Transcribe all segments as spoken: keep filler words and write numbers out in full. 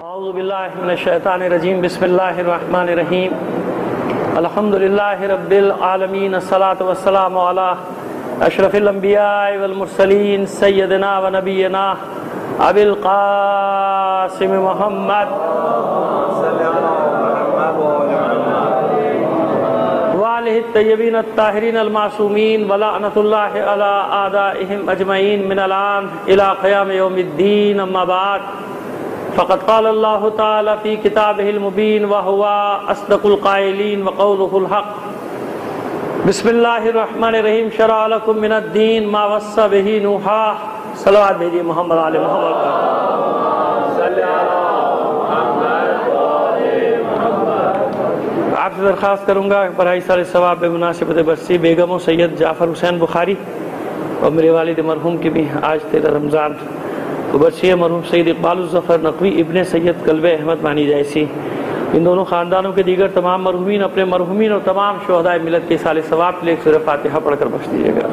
اعوذ باللہ من الشیطان الرجیم بسم اللہ الرحمن الرحیم الحمدللہ رب العالمین الصلاة والسلام علی اشرف الانبیاء والمرسلین سیدنا و نبینا ابی القاسم محمد وآلہ الطیبین الطاہرین المعصومین ولعنۃ اللہ علی اعدائہم اجمعین من الآن الی قیام یوم الدین اما بعد فقد قال اللہ تعالی فی کتابہ المبین وہو اصدق القائلین وقولہ الحق بسم اللہ الرحمن الرحیم شرع لکم من الدین ما وصى به نوحا صلوات بھیجیے محمد علی محمد آپ سے درخواست کروں گا برائے سال ثواب بے مناسبت برسی بیگم و سید جعفر حسین بخاری اور میرے والد مرحوم کی بھی آج تیرہ رمضان تو برسی مرحوم سید اقبال الظفر نقوی ابن سید قلب احمد مانی جیسی ان دونوں خاندانوں کے دیگر تمام مرحومین اپنے مرحومین اور تمام شہداء ملت کے سال ثواب لے سورہ فاتحہ پڑھ کر بخش دیجیے گا.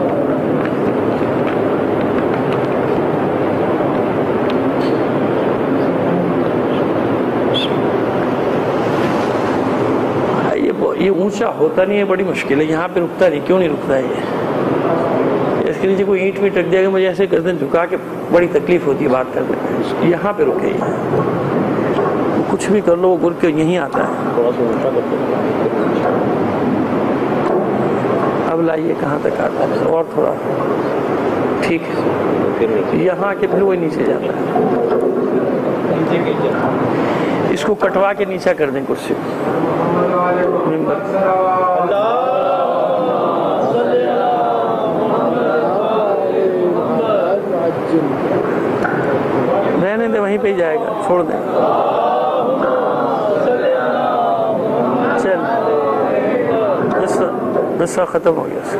یہ اونچا ہوتا نہیں ہے, بڑی مشکل ہے, یہاں پہ رکتا نہیں, کیوں نہیں رکتا ہے یہ؟ اس کے نیچے کوئی اینٹ ویٹ رکھ دیا کہ مجھے ایسے گردن جھکا کے بڑی تکلیف ہوتی ہے بات کرنے میں. یہاں پہ رکے یہ, کچھ بھی کر لو وہ گر کے یہیں آتا ہے. اب لائیے کہاں تک آتا ہے, اور تھوڑا ٹھیک ہے, یہاں کے پھر وہ نیچے جاتا ہے. اس کو کٹوا کے نیچا کر دیں کرسی رہنے دیں, وہیں پہ ہی جائے گا, چھوڑ دیں. چل قصہ قصہ ختم ہو گیا.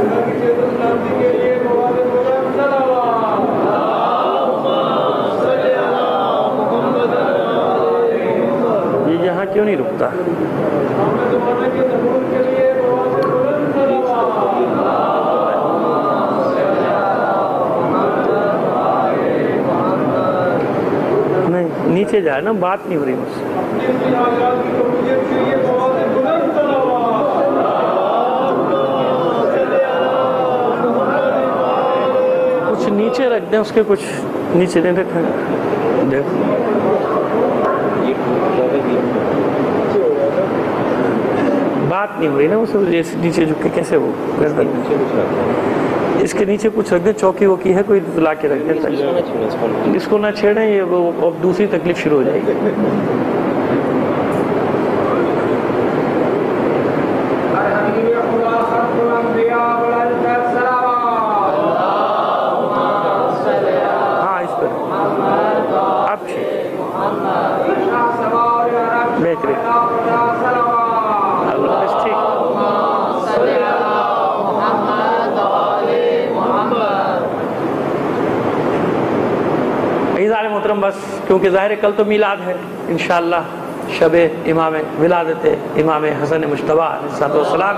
یہ یہاں کیوں نہیں رکتا؟ نہیں نیچے جائے نا, بات نہیں ہو رہی مجھ سے. کچھ نیچے رکھ دیں, اس کے کچھ نیچے نہیں رکھیں. دیکھو بات نہیں ہو رہی نا اس سے, نیچے جھک کے کیسے وہ گردن, اس کے نیچے کچھ رکھ دیں. چوکی ووکی ہے کوئی لا کے رکھ دیں, اس کو نہ چھیڑیں, یہ وہ دوسری تکلیف شروع ہو جائے گی. ہاں اس پر اب بہترین محترم. بس کیونکہ ظاہر کل تو میلاد ہے انشاءاللہ, شب امام ولادت امام حسن مجتبی علیہ السلام.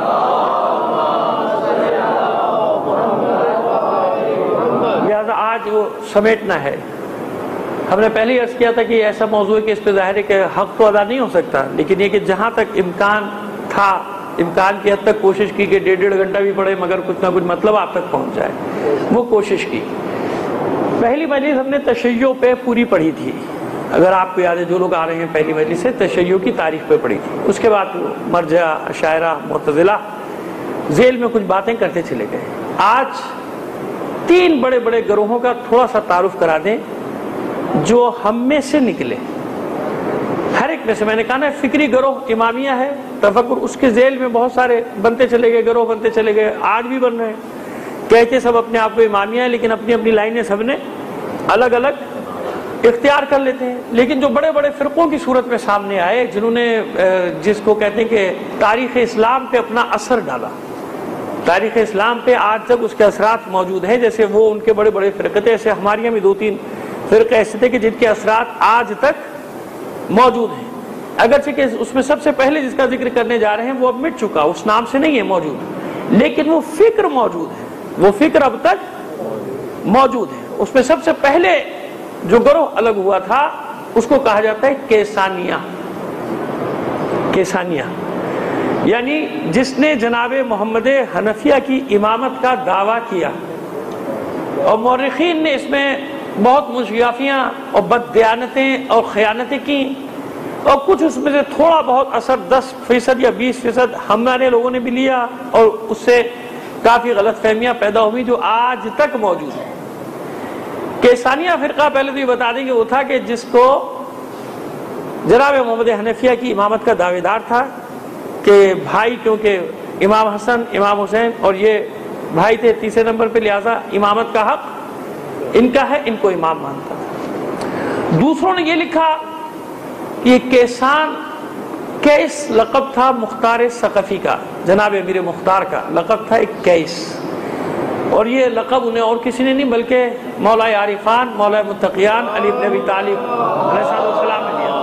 لہٰذا آج وہ سمیٹنا ہے. ہم نے پہلے ہی عرض کیا تھا کہ ایسا موضوع ہے کہ اس پہ ظاہر ہے کہ حق تو ادا نہیں ہو سکتا, لیکن یہ کہ جہاں تک امکان تھا, امکان کی حد تک کوشش کی کہ ڈیڑھ ڈیڑھ گھنٹہ بھی پڑے مگر کچھ نہ کچھ مطلب آپ تک پہنچ جائے, وہ کوشش کی. پہلی مجلس ہم نے تشیع پہ پوری پڑھی تھی, اگر آپ کو یاد ہے جو لوگ آ رہے ہیں پہلی مجلس سے, تشیع کی تاریخ پہ پڑھی تھی. اس کے بعد مرجع, اشاعرہ, معتزلہ ذیل میں کچھ باتیں کرتے چلے گئے. آج تین بڑے بڑے گروہوں کا تھوڑا سا تعارف کرا دیں جو ہم میں سے نکلے. ہر ایک میں سے, میں نے کہا نا فکری گروہ امامیہ ہے, تفکر اس کے ذیل میں بہت سارے بنتے چلے گئے, گروہ بنتے چلے گئے, آج بھی بن رہے ہیں. کہتے سب اپنے آپ کو امامیہ ہیں, لیکن اپنی اپنی لائنیں سب نے الگ الگ اختیار کر لیتے ہیں. لیکن جو بڑے بڑے فرقوں کی صورت میں سامنے آئے, جنہوں نے جس کو کہتے ہیں کہ تاریخ اسلام پہ اپنا اثر ڈالا, تاریخ اسلام پہ آج تک اس کے اثرات موجود ہیں, جیسے وہ ان کے بڑے بڑے فرقے تھے, ایسے ہمارے یہاں بھی دو تین فرقے ایسے تھے کہ جن کے اثرات آج تک موجود ہیں. اگرچہ کہ اس میں سب سے پہلے جس کا ذکر کرنے جا رہے ہیں وہ اب مٹ چکا, اس نام سے نہیں ہے موجود, لیکن وہ فکر موجود ہے, وہ فکر اب تک موجود ہے. اس میں سب سے پہلے جو گروہ الگ ہوا تھا اس کو کہا جاتا ہے کیسانیہ. کیسانیہ یعنی جس نے جناب محمد حنفیہ کی امامت کا دعویٰ کیا. اور مورخین نے اس میں بہت مشیافیاں اور بددیانتیں اور خیانتیں کی، اور کچھ اس میں سے تھوڑا بہت اثر دس فیصد یا بیس فیصد ہمارے لوگوں نے بھی لیا، اور اس سے کافی غلط فہمیاں پیدا ہوئی جو آج تک موجود ہیں. کیسانیہ فرقہ پہلے تو یہ بتا دیں کہ وہ تھا کہ جس کو جناب محمد حنفیہ کی امامت کا دعوے دار تھا کہ بھائی، کیونکہ امام حسن امام حسین اور یہ بھائی تھے تیسرے نمبر پہ، لہٰذا امامت کا حق ان کا ہے، ان کو امام مانتا تھا. دوسروں نے یہ لکھا کہ یہ کیسان کیس لقب تھا مختار ثقفی کا، جناب امیر مختار کا لقب تھا ایک کیس، اور یہ لقب انہیں اور کسی نے نہیں بلکہ مولا عارفان مولا متقیان علی بن ابی طالب علیہ السلام نے دیا.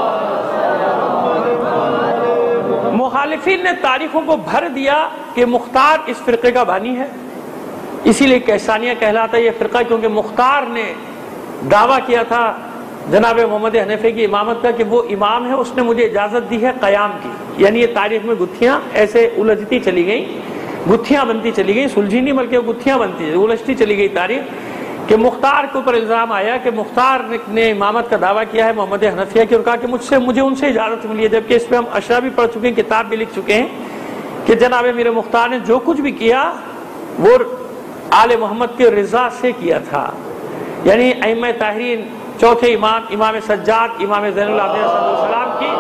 مخالفین نے تاریخوں کو بھر دیا کہ مختار اس فرقے کا بانی ہے، اسی لیے کیسانیہ کہلاتا ہے یہ فرقہ، کیونکہ مختار نے دعویٰ کیا تھا جناب محمد حنفی کی امامت کا کہ وہ امام ہے، اس نے مجھے اجازت دی ہے قیام کی. یعنی یہ تاریخ میں گتھیاں ایسے الجھتی چلی گئیں، گتھیاں بنتی چلی گئیں، سلجھی نہیں بلکہ گتھیاں بنتی الجھتی چلی گئی تاریخ، کہ مختار کے اوپر الزام آیا کہ مختار نے امامت کا دعویٰ کیا ہے محمد حنفیہ کی، اور کہا کہ مجھ سے مجھے ان سے اجازت ملی ہے، جبکہ اس پہ ہم اشرا بھی پڑھ چکے ہیں، کتاب بھی لکھ چکے ہیں کہ جناب میرے مختار نے جو کچھ بھی کیا وہ آل محمد کے رضا سے کیا تھا. یعنی ائمہ طاہرین چوتھے امام امام سجاد امام زین العابدین صلی اللہ علیہ وسلم کی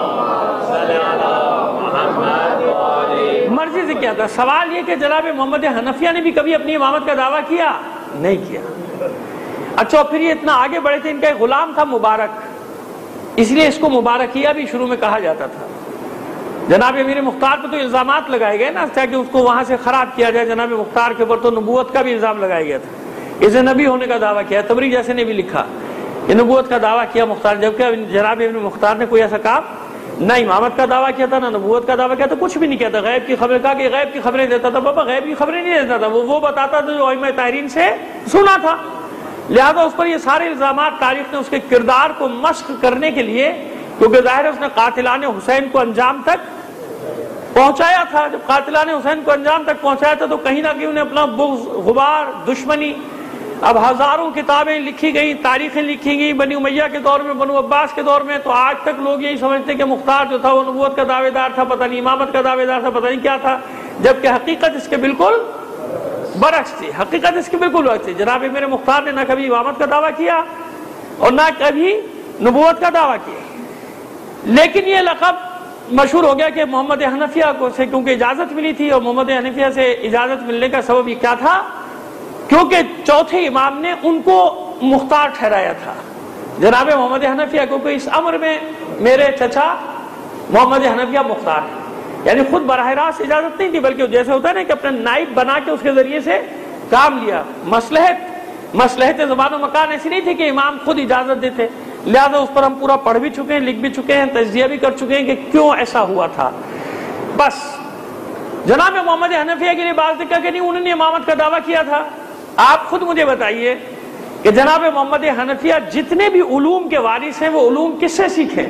مرضی سے کیا تھا. سوال یہ کہ جناب محمد حنفیہ نے بھی کبھی اپنی امامت کا دعویٰ کیا؟ نہیں کیا. اچھا پھر یہ اتنا آگے بڑھے تھے، ان کا ایک غلام تھا مبارک، اس لیے اس کو مبارکیہ بھی شروع میں کہا جاتا تھا. جناب امیر مختار پہ تو الزامات لگائے گئے نا تاکہ اس کو وہاں سے خراب کیا جائے. جناب مختار کے اوپر تو نبوت کا بھی الزام لگایا گیا تھا، اسے نبی ہونے کا دعویٰ کیا. تبری جیسے نے بھی لکھا کہ نبوت کا دعویٰ کیا مختار، جبکہ جناب ابن مختار نے کوئی ایسا کام نہ امامت کا دعویٰ کیا تھا نہ نبوت کا دعویٰ کیا تھا، کچھ بھی نہیں کیا تھا. غیب کی خبریں کہا کہ غیب کی خبریں دیتا تھا. بابا غیب کی خبریں نہیں دیتا تھا، وہ وہ بتاتا تھا جو ائمہ طاہرین سے سنا تھا. لہذا اس پر یہ سارے الزامات تاریخ نے اس کے کردار کو مشق کرنے کے لیے، کیونکہ ظاہر ہے اس نے قاتلان حسین کو انجام تک پہنچایا تھا. جب قاتلان حسین کو انجام تک پہنچایا تھا تو کہیں نہ کہیں انہیں اپنا بغض، غبار، دشمنی. اب ہزاروں کتابیں لکھی گئیں، تاریخیں لکھی گئیں بنی امیہ کے دور میں، بنو عباس کے دور میں، تو آج تک لوگ یہی سمجھتے کہ مختار جو تھا وہ نبوت کا دعوے دار تھا، پتہ نہیں امامت کا دعوے دار تھا، پتہ نہیں کیا تھا، جبکہ حقیقت اس کے بالکل برعکس تھی. حقیقت اس کے بالکل برعکس تھی. جناب میرے مختار نے نہ کبھی امامت کا دعویٰ کیا اور نہ کبھی نبوت کا دعویٰ کیا. لیکن یہ لقب مشہور ہو گیا کہ محمد حنفیہ کو سے کیونکہ اجازت ملی تھی، اور محمد حنفیہ سے اجازت ملنے کا سبب یہ کیا تھا؟ کیونکہ چوتھے امام نے ان کو مختار ٹھہرایا تھا. جناب محمد حنفیہ کو کہ اس امر میں میرے چچا محمد حنفیہ مختار ہے، یعنی خود براہ راست اجازت نہیں تھی، بلکہ جیسے ہوتا ہے نا کہ اپنا نائب بنا کے اس کے ذریعے سے کام لیا. مصلحت مصلحت زبان و مکان ایسی نہیں تھی کہ امام خود اجازت دیتے. لہذا اس پر ہم پورا پڑھ بھی چکے ہیں، لکھ بھی چکے ہیں، تجزیہ بھی کر چکے ہیں کہ کیوں ایسا ہوا تھا. بس جناب محمد حنفیہ کے لیے بات دیکھا کہ نہیں انہوں نے امامت کا دعویٰ کیا تھا. آپ خود مجھے بتائیے کہ جناب محمد حنفیہ جتنے بھی علوم کے وارث ہیں وہ علوم کس سے سیکھیں؟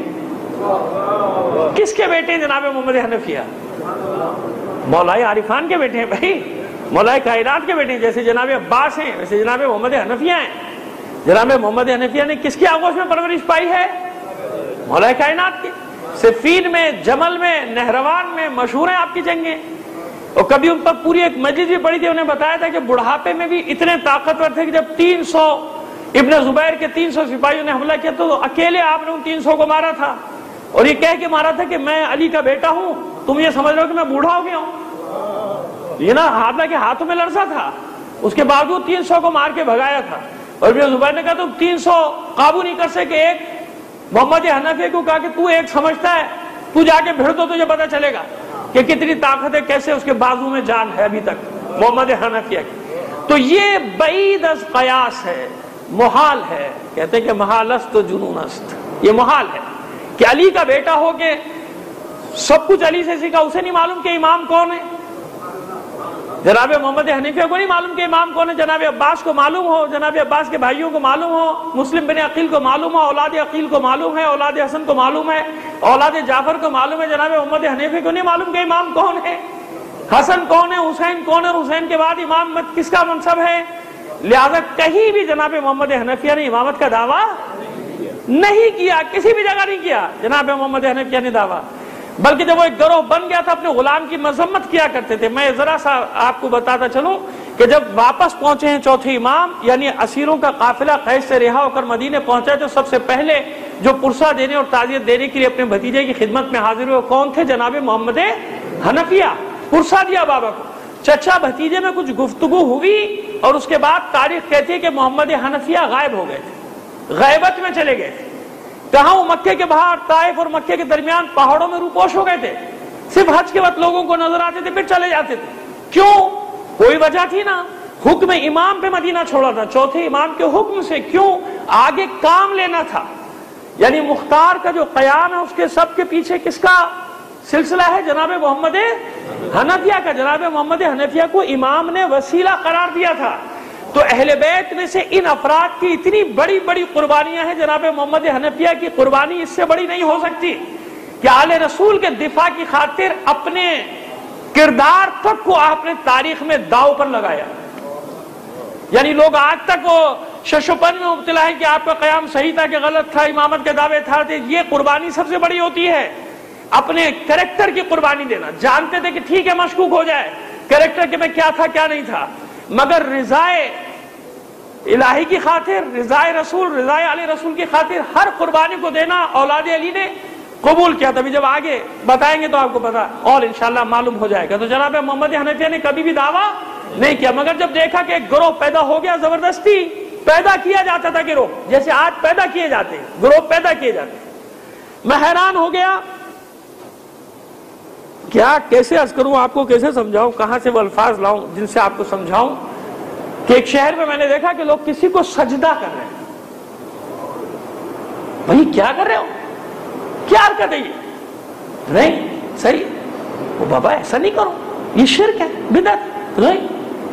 کس کے بیٹے ہیں جناب محمد حنفیہ؟ مولا عارفان کے بیٹے ہیں بھائی، مولا کائنات کے بیٹے ہیں. جیسے جناب عباس ہیں ویسے جناب محمد حنفیہ ہیں. جناب محمد حنفیہ نے کس کی آغوش میں پرورش پائی ہے؟ مولا کائنات کی. صفین میں، جمل میں، نہروان میں مشہور ہیں آپ کی جنگیں، اور کبھی ان پر پوری ایک مجلس بھی پڑی تھی. انہیں بتایا تھا کہ بڑھاپے میں بھی اتنے طاقتور تھے کہ جب تین سو ابن زبیر کے تین سو سپاہیوں نے حملہ کیا تو اکیلے آپ نے ان تین سو کو مارا تھا، اور یہ کہہ کے مارا تھا کہ میں علی کا بیٹا ہوں، تم یہ سمجھ رہے ہو کہ میں بوڑھا ہو گیا ہوں. یہ نا ہاتھ کے ہاتھوں میں لرزا تھا، اس کے باوجود تین سو کو مار کے بھگایا تھا. اور ابن زبیر نے کہا تم تین سو قابو نہیں کر سکے. ایک محمد حنفیہ کو کہا کہ تو ایک سمجھتا ہے، تو جا کے بھیڑ دو تجھے پتہ چلے گا کہ کتنی طاقت ہے، کیسے اس کے بازو میں جان ہے ابھی تک محمد حنفیہ کی. تو یہ بعید از قیاس ہے، محال ہے. کہتے ہیں کہ محال است و جنون است، یہ محال ہے کہ علی کا بیٹا ہو کے سب کچھ علی سے سیکھا، اسے نہیں معلوم کہ امام کون ہے. جناب محمد حنیفیہ کو نہیں معلوم کہ امام کون ہے؟ جناب عباس کو معلوم ہو، جناب عباس کے بھائیوں کو معلوم ہو، مسلم بن عقیل کو معلوم ہو، اولاد عقیل کو معلوم ہے، اولاد حسن کو معلوم ہے، اولاد جعفر کو معلوم ہے، جناب محمد حنیفی کو نہیں معلوم کہ امام کون ہے، حسن کون ہے، حسین کون ہے، اور حسین کے بعد امام کس کا منصب ہے؟ لہذا کہیں بھی جناب محمد حنیفیہ نے امامت کا دعویٰ نہیں کیا، کسی بھی جگہ نہیں کیا جناب محمد حنیفیہ نے دعویٰ، بلکہ جب وہ ایک گروہ بن گیا تھا اپنے غلام کی مذمت کیا کرتے تھے۔ میں ذرا سا آپ کو بتاتا چلوں کہ جب واپس پہنچے ہیں چوتھے امام، یعنی اسیروں کا قافلہ قید سے رہا ہو کر مدینے پہنچا، تو سب سے پہلے جو پرسہ دینے اور تعزیت دینے کے لیے اپنے بھتیجے کی خدمت میں حاضر ہوئے کون تھے؟ جناب محمد حنفیہ۔ پرسہ دیا بابا کو، چچا بھتیجے میں کچھ گفتگو ہوئی اور اس کے بعد تاریخ کہتی ہے کہ محمد حنفیہ غائب ہو گئے تھے، غیبت میں چلے گئے تھے۔ کہاں؟ وہ مکے کے باہر طائف اور مکے کے درمیان پہاڑوں میں روپوش ہو گئے تھے، صرف حج کے وقت لوگوں کو نظر آتے تھے پھر چلے جاتے تھے۔ کیوں؟ کوئی وجہ تھی نا، حکم امام پہ مدینہ چھوڑا تھا، چوتھے امام کے حکم سے۔ کیوں؟ آگے کام لینا تھا، یعنی مختار کا جو قیام ہے اس کے سب کے پیچھے کس کا سلسلہ ہے؟ جناب محمد حنفیہ کا۔ جناب محمد حنفیہ کو امام نے وسیلہ قرار دیا تھا، تو اہل بیت میں سے ان افراد کی اتنی بڑی بڑی قربانیاں ہیں، جناب محمد حنفیہ کی قربانی اس سے بڑی نہیں ہو سکتی کہ آل رسول کے دفاع کی خاطر اپنے کردار تک کو آپ نے تاریخ میں داؤ پر لگایا۔ یعنی لوگ آج تک وہ ششوپن میں مبتلا ہے کہ آپ کا قیام صحیح تھا کہ غلط تھا، امامت کے دعوے تھے۔ یہ قربانی سب سے بڑی ہوتی ہے، اپنے کریکٹر کی قربانی دینا۔ جانتے تھے کہ ٹھیک ہے مشکوک ہو جائے کریکٹر کے میں کیا تھا کیا نہیں تھا، مگر رضائے الہی کی خاطر، رضائے رسول، رضائے علی رسول کی خاطر ہر قربانی کو دینا اولاد علی نے قبول کیا۔ تبھی جب آگے بتائیں گے تو آپ کو پتا اور انشاءاللہ معلوم ہو جائے گا۔ تو جناب محمد حنفیہ نے کبھی بھی دعویٰ نہیں کیا، مگر جب دیکھا کہ ایک گروہ پیدا ہو گیا، زبردستی پیدا کیا جاتا تھا گروہ، جیسے آج پیدا کیے جاتے ہیں گروہ پیدا کیے جاتے ہیں۔ میں حیران ہو گیا، کیا کیسے عرض کروں آپ کو، کیسے سمجھاؤں، کہاں سے وہ الفاظ لاؤں جن سے آپ کو سمجھاؤں کہ ایک شہر میں میں نے دیکھا کہ لوگ کسی کو سجدہ کر رہے ہیں۔ بھائی کیا کر رہے ہو، کیا حرکت ہے یہ؟ نہیں صحیح، وہ بابا ایسا نہیں کرو، یہ شرک ہے، بدعت نہیں۔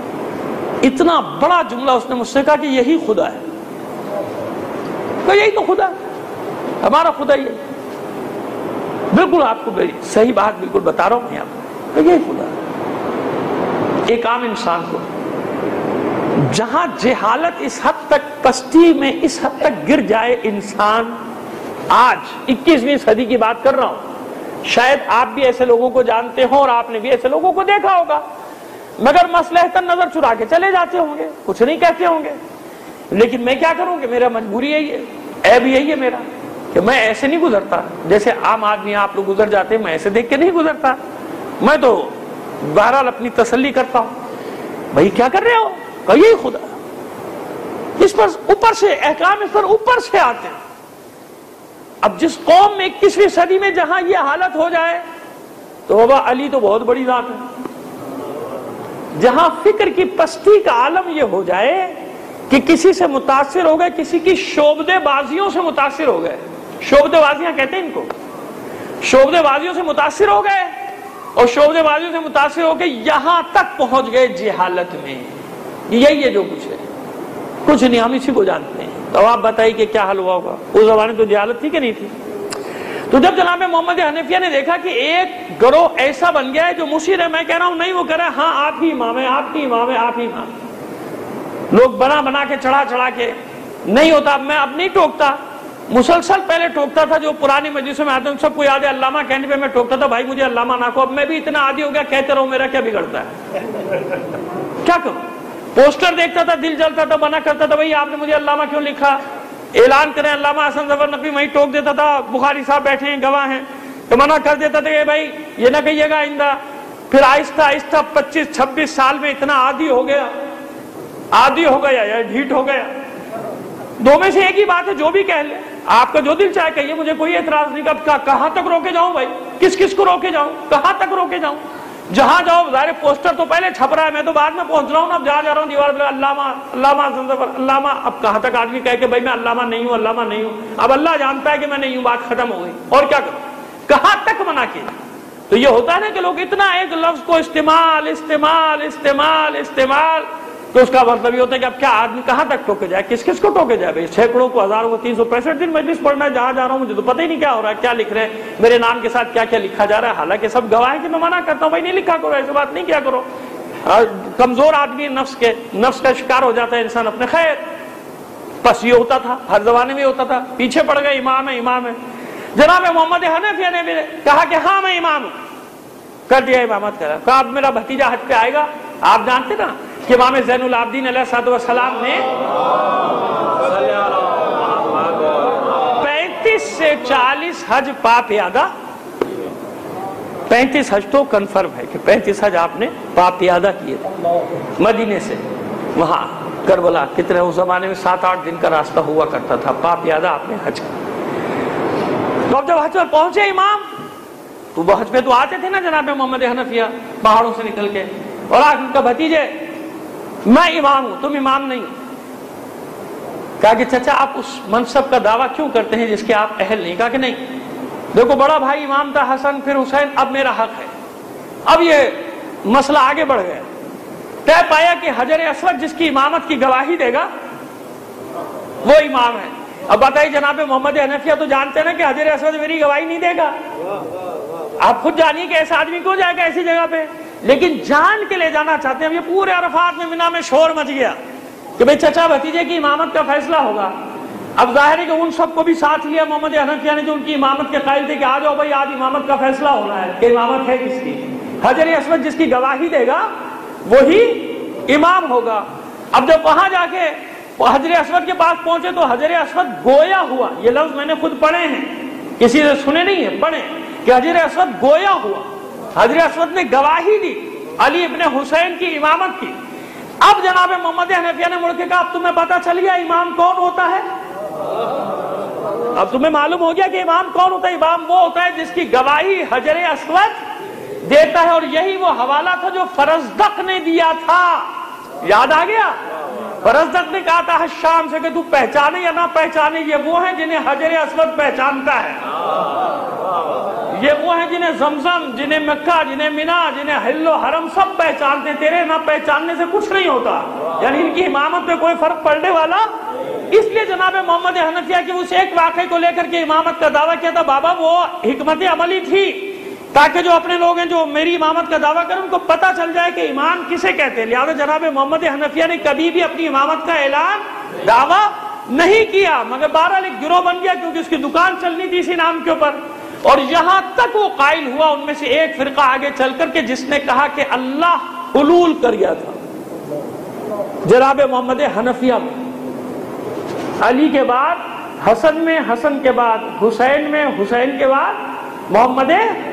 اتنا بڑا جملہ اس نے مجھ سے کہا کہ یہی خدا ہے، کہ یہی تو خدا ہے، ہمارا خدا ہی ہے۔ بالکل آپ کو صحیح بات بالکل بتا رہا ہوں میں آپ کو، یہی خدا ہے۔ ایک عام انسان کو جہاں جہالت اس حد تک پستی میں اس حد تک گر جائے انسان، آج اکیسویں صدی کی بات کر رہا ہوں، شاید آپ بھی ایسے لوگوں کو جانتے ہوں اور آپ نے بھی ایسے لوگوں کو دیکھا ہوگا، مگر مصلحتاً نظر چرا کے چلے جاتے ہوں گے، کچھ نہیں کہتے ہوں گے۔ لیکن میں کیا کروں کہ میرا مجبوری یہی ہے، عیب یہی ہے میرا کہ میں ایسے نہیں گزرتا جیسے عام آدمی آپ لوگ گزر جاتے ہیں، میں ایسے دیکھ کے نہیں گزرتا، میں تو بہرحال اپنی تسلی کرتا ہوں۔ بھائی کیا کر رہے ہو، کہ یہی خدا، اس پر اوپر سے احکام اس پر اوپر سے آتے ہیں۔ اب جس قوم میں اکیسویں صدی میں جہاں یہ حالت ہو جائے تو بابا علی تو بہت بڑی ذات ہے۔ جہاں فکر کی پستی کا عالم یہ ہو جائے کہ کسی سے متاثر ہو گئے، کسی کی شعبدے بازیوں سے متاثر ہو گئے، شعبدے بازیاں کہتے ہیں ان کو، شعبدے بازیوں سے متاثر ہو گئے اور شعبدے بازیوں سے متاثر ہو کے یہاں تک پہنچ گئے جہالت میں، یہی ہے جو کچھ ہے، کچھ نہیں، ہم اسی کو جانتے ہیں۔ تو آپ بتائیے کہ کیا حل ہوا ہوگا، اس زمانے تو جہالت تھی کہ نہیں تھی؟ تو جب جناب محمد حنفیہ نے دیکھا کہ ایک گروہ ایسا بن گیا ہے جو مشیر ہے، میں کہہ رہا ہوں نہیں، وہ کہہ رہا ہے ہاں آپ ہی امام ہے، آپ ہی امام ہے، آپ ہی امام، لوگ بنا بنا کے چڑھا چڑھا کے نہیں ہوتا۔ اب میں اب نہیں ٹوکتا، مسلسل پہلے ٹوکتا تھا، جو پرانی مجلسوں میں آتے ہیں سب کو یاد ہے، علامہ کہنے پہ میں ٹوکتا تھا، بھائی مجھے علامہ نہ کہو۔ اب میں بھی اتنا عادی ہو گیا، کہتے رہو، میرا کیا بگڑتا ہے، کیا کروں؟ پوسٹر دیکھتا تھا، دل جلتا تھا، منع کرتا تھا، بھائی آپ نے مجھے علامہ کیوں لکھا، اعلان کریں علامہ حسن ظفر نقوی، وہیں ٹوک دیتا تھا، بخاری صاحب بیٹھے ہیں گواہ ہیں، تو منع کر دیتا تھا کہ بھائی یہ نہ کہیے گا آئندہ۔ پھر آہستہ آہستہ پچیس چھبیس سال میں اتنا عادی ہو گیا، عادی ہو گیا یا ڈھیٹ ہو گیا، دو میں سے ایک ہی بات ہے، جو بھی کہہ لیں، آپ کا جو دل چاہے کہیے، مجھے کوئی اعتراض نہیں۔ اب کہاں تک روکے جاؤں بھائی، کس کس کو روکے جاؤں، کہاں تک روکے جاؤں؟ جہاں جاؤ ظاہر پوسٹر تو پہلے چھپ رہا ہے، میں تو بعد میں پہنچ رہا ہوں نا، اب جا جا رہا ہوں دیوار پہ علامہ علامہ حسن ظفر علامہ۔ اب کہاں تک آدمی کہے کہ بھائی میں علامہ نہیں ہوں، علامہ نہیں ہوں، اب اللہ جانتا ہے کہ میں نہیں ہوں، بات ختم ہو گئی، اور کیا کروں، کہاں تک منع کیا؟ تو یہ ہوتا ہے نا کہ لوگ اتنا ایک لفظ کو استعمال استعمال استعمال استعمال تو اس کا مطلب یہ ہوتا ہے کہ اب کیا آدمی کہاں تک ٹوکے جائے, کس کس کو ٹوکے جائے. بھائی سینکڑوں کو, ہزاروں کو, تین سو پینسٹھ دن مجلس پڑھنا ہے, جہاں جا رہا ہوں مجھے تو پتہ ہی نہیں کیا ہو رہا ہے, کیا لکھ رہے ہیں, میرے نام کے ساتھ کیا کیا لکھا جا رہا ہے. حالانکہ سب گواہ ہیں کہ میں منع کرتا ہوں بھائی نہیں لکھا کرو, ایسی بات نہیں کیا کرو. کمزور آدمی نفس کے نفس کا شکار ہو جاتا ہے انسان اپنے. خیر بس یہ ہوتا تھا, ہر زمانے میں ہوتا تھا. پیچھے پڑ گئے امام ہے امام ہے. جناب محمد حنفیہ نے بھی کہا کہ ہاں میں امام ہوں, کر دیا امامت کرا. کہا اب میرا بھتیجا حج پہ آئے گا. آپ جانتے نا کہ امام زین العابدین علیہ الصلوۃ والسلام نے پینتیس سے چالیس حج پا پیادہ, پینتیس حج تو کنفرم ہے کہ پینتیس حج آپ نے پا پیادہ کیے تھے مدینے سے وہاں کربلا. کتنے اس زمانے میں سات آٹھ دن کا راستہ ہوا کرتا تھا, پا پیادہ آپ نے حج کیا. تو اب جب حج پر پہنچے امام تو وہ حج پہ تو آتے تھے نا جناب محمد حنفیہ پہاڑوں سے نکل کے, اور آج ان کا بھتیجے میں امام ہوں تم امام نہیں. کہا کہ چچا آپ اس منصب کا دعویٰ کیوں کرتے ہیں جس کے آپ اہل نہیں. کہا کہ نہیں, دیکھو بڑا بھائی امام تھا حسن پھر حسین, اب میرا حق ہے. اب یہ مسئلہ آگے بڑھ گیا, طے پایا کہ حجر اسود جس کی امامت کی گواہی دے گا وہ امام ہے. اب بتائیے جناب محمد حنفیہ تو جانتے ہیں نا کہ حجر اسود میری گواہی نہیں دے گا. آپ خود جانیے کہ ایسا آدمی کیوں جائے گا ایسی جگہ پہ, لیکن جان کے لے جانا چاہتے ہیں. اب یہ پورے عرفات میں مینا میں شور مچ گیا کہ بھئی چچا بھتیجے کی امامت کا فیصلہ ہوگا. اب ظاہر ہے کہ ان سب کو بھی ساتھ لیا محمد حنفیہ نے جو ان کی امامت کے قائل تھے کہ آ جاؤ بھائی آج امامت کا فیصلہ ہونا ہے کہ امامت ہے کس کی. حجر اسود جس کی گواہی دے گا وہی امام ہوگا. اب جب وہاں جا کے حجر اسود کے پاس پہنچے تو حجر اسود گویا ہوا. یہ لفظ میں نے خود پڑھے ہیں, کسی سے سنے نہیں ہے, پڑھے کہ حجر اسود گویا ہوا. حجر اسود نے گواہی دی علی ابن حسین کی امامت کی. اب جناب محمد حنفیہ نے مڑ کے کہا اب تمہیں پتا چل گیا امام کون ہوتا ہے, اب تمہیں معلوم ہو گیا کہ امام کون ہوتا ہے. امام وہ ہوتا ہے جس کی گواہی حجر اسود دیتا ہے, اور یہی وہ حوالہ تھا جو فرزدق نے دیا تھا. یاد آ گیا, فرزدق نے کہا تھا شام سے کہ تو پہچانے یا نہ پہچانے یہ وہ ہیں جنہیں حجر اسود پہچانتا ہے, یہ وہ ہیں جنہیں زمزم, جنہیں مکہ, جنہیں مینا, جنہیں حل و حرم سب پہچانتے. تیرے نہ پہچاننے سے کچھ نہیں ہوتا. یعنی ان کی امامت پہ کوئی فرق پڑنے والا. اس لیے جناب محمد حنفیہ کی اس ایک واقعے کو لے کر کے امامت کا دعویٰ کیا تھا. بابا وہ حکمت عملی تھی تاکہ جو اپنے لوگ ہیں جو میری امامت کا دعویٰ کریں ان کو پتا چل جائے کہ امام کسے کہتے ہیں. لہٰذا جناب محمد حنفیہ نے کبھی بھی اپنی امامت کا اعلان دعویٰ نہیں کیا, مگر بہرحال ایک گروہ بن گیا کیونکہ اس کی دکان چلنی تھی اسی نام کے اوپر. اور یہاں تک وہ قائل ہوا ان میں سے ایک فرقہ آگے چل کر کے جس نے کہا کہ اللہ حلول کر گیا تھا جناب محمد حنفیہ میں. علی کے بعد حسن میں, حسن کے بعد حسین میں, حسین کے بعد محمد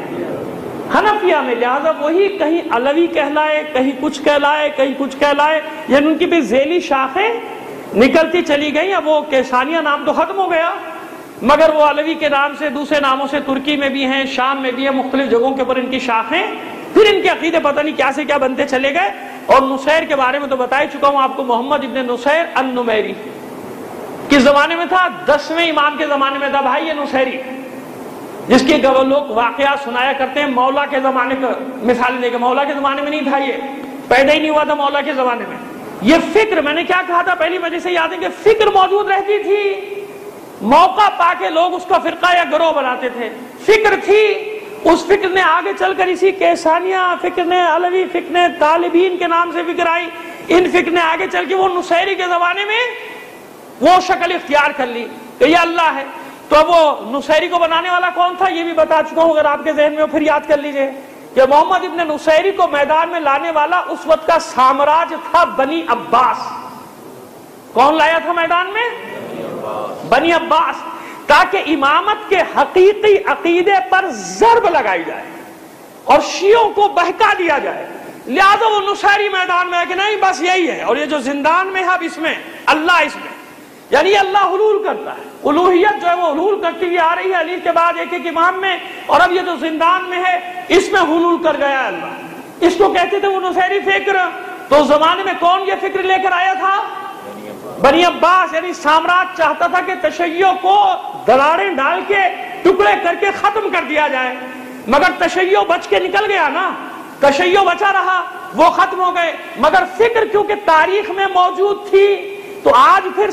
حنفیہ میں. لہذا وہی کہیں علوی کہلائے, کہیں کچھ کہلائے, کہیں کچھ کہلائے, یعنی ان کی بھی ذیلی شاخیں نکلتی چلی گئیں. اب وہ کیسانیہ نام تو ختم ہو گیا, مگر وہ علوی کے نام سے دوسرے ناموں سے ترکی میں بھی ہیں, شام میں بھی ہیں, مختلف جگہوں کے اوپر ان کی شاخیں. پھر ان کے عقیدے پتہ نہیں کیا سے کیا بنتے چلے گئے. اور نصیر کے بارے میں تو بتا ہی چکا ہوں آپ کو, محمد ابن نصیر النمیری کس زمانے میں تھا؟ دسویں امام کے زمانے میں تھا بھائی یہ نصیری, جس کے لوگ واقعات سنایا کرتے ہیں مولا کے زمانے کا مثال دے کے. مولا کے زمانے میں نہیں تھا, یہ پیدا ہی نہیں ہوا تھا مولا کے زمانے میں. یہ فکر میں نے کیا کہا تھا پہلی وجہ سے یاد ہے کہ فکر موجود رہتی تھی, موقع پا کے لوگ اس کا فرقہ یا گروہ بناتے تھے. فکر تھی, اس فکر نے آگے چل کر اسی کیسانیہ فکر نے, علوی فکر نے, طالبین کے نام سے فکر آئی, ان فکر نے آگے چل کے وہ نصیری کے زمانے میں وہ شکل اختیار کر لی کہ یہ اللہ ہے. تو اب وہ نصیری کو بنانے والا کون تھا یہ بھی بتا چکا ہوں, اگر آپ کے ذہن میں پھر یاد کر لیجئے کہ محمد ابن نصیری کو میدان میں لانے والا اس وقت کا سامراج تھا بنی عباس. کون لایا تھا میدان میں؟ بنی عباس, تاکہ امامت کے حقیقی عقیدے پر ضرب لگائی جائے اور شیعوں کو بہکا دیا جائے. لہذا وہ نصیری میدان میں ہے کہ نہیں بس یہی ہے, اور یہ جو زندان میں ہے اب اس میں اللہ, اس میں یعنی یہ اللہ حلول کرتا ہے. الوہیت جو ہے وہ حلول کرتی ہوئی آ رہی ہے علی کے بعد ایک ایک امام میں, اور اب یہ جو زندان میں ہے اس میں حلول کر گیا ہے اللہ. اس کو کہتے تھے وہ نصیری فکر. تو زمانے میں کون یہ فکر لے کر آیا تھا؟ بنی عباس. یعنی سامراج چاہتا تھا کہ تشیع کو دراڑیں ڈال کے ٹکڑے کر کے ختم کر دیا جائے. مگر تشیع بچ کے نکل گیا نا، تشیع بچا رہا، وہ ختم ہو گئے، مگر فکر کیونکہ تاریخ میں موجود تھی تو آج پھر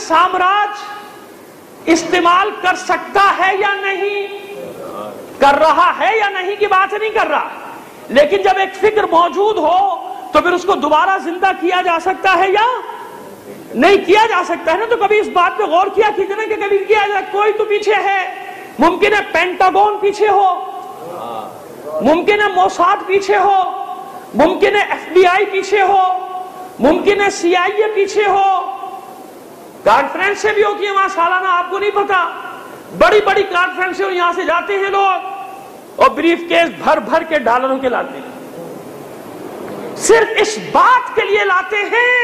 سامراج استعمال کر سکتا ہے یا نہیں، کر رہا ہے یا نہیں کی بات نہیں کر رہا، لیکن جب ایک فکر موجود ہو تو پھر اس کو دوبارہ زندہ کیا جا سکتا ہے یا نہیں کیا جا سکتا ہے نا۔ تو کبھی اس بات پہ غور کیا کتنے کہ کبھی کیا جائے کوئی تو پیچھے ہے، ممکن ہے پینٹاگون پیچھے ہو، ممکن ہے موساد پیچھے ہو، ممکن ہے ایف بی آئی پیچھے ہو، ممکن ہے سی آئی اے پیچھے ہو، کانفرنسیں بھی ہوتی ہیں وہاں سالانہ، آپ کو نہیں پتا، بڑی بڑی کانفرنسیں یہاں سے جاتے ہیں لوگ اور بریف کیس بھر بھر کے ڈالروں کے لاتے ہیں، صرف اس بات کے لیے لاتے ہیں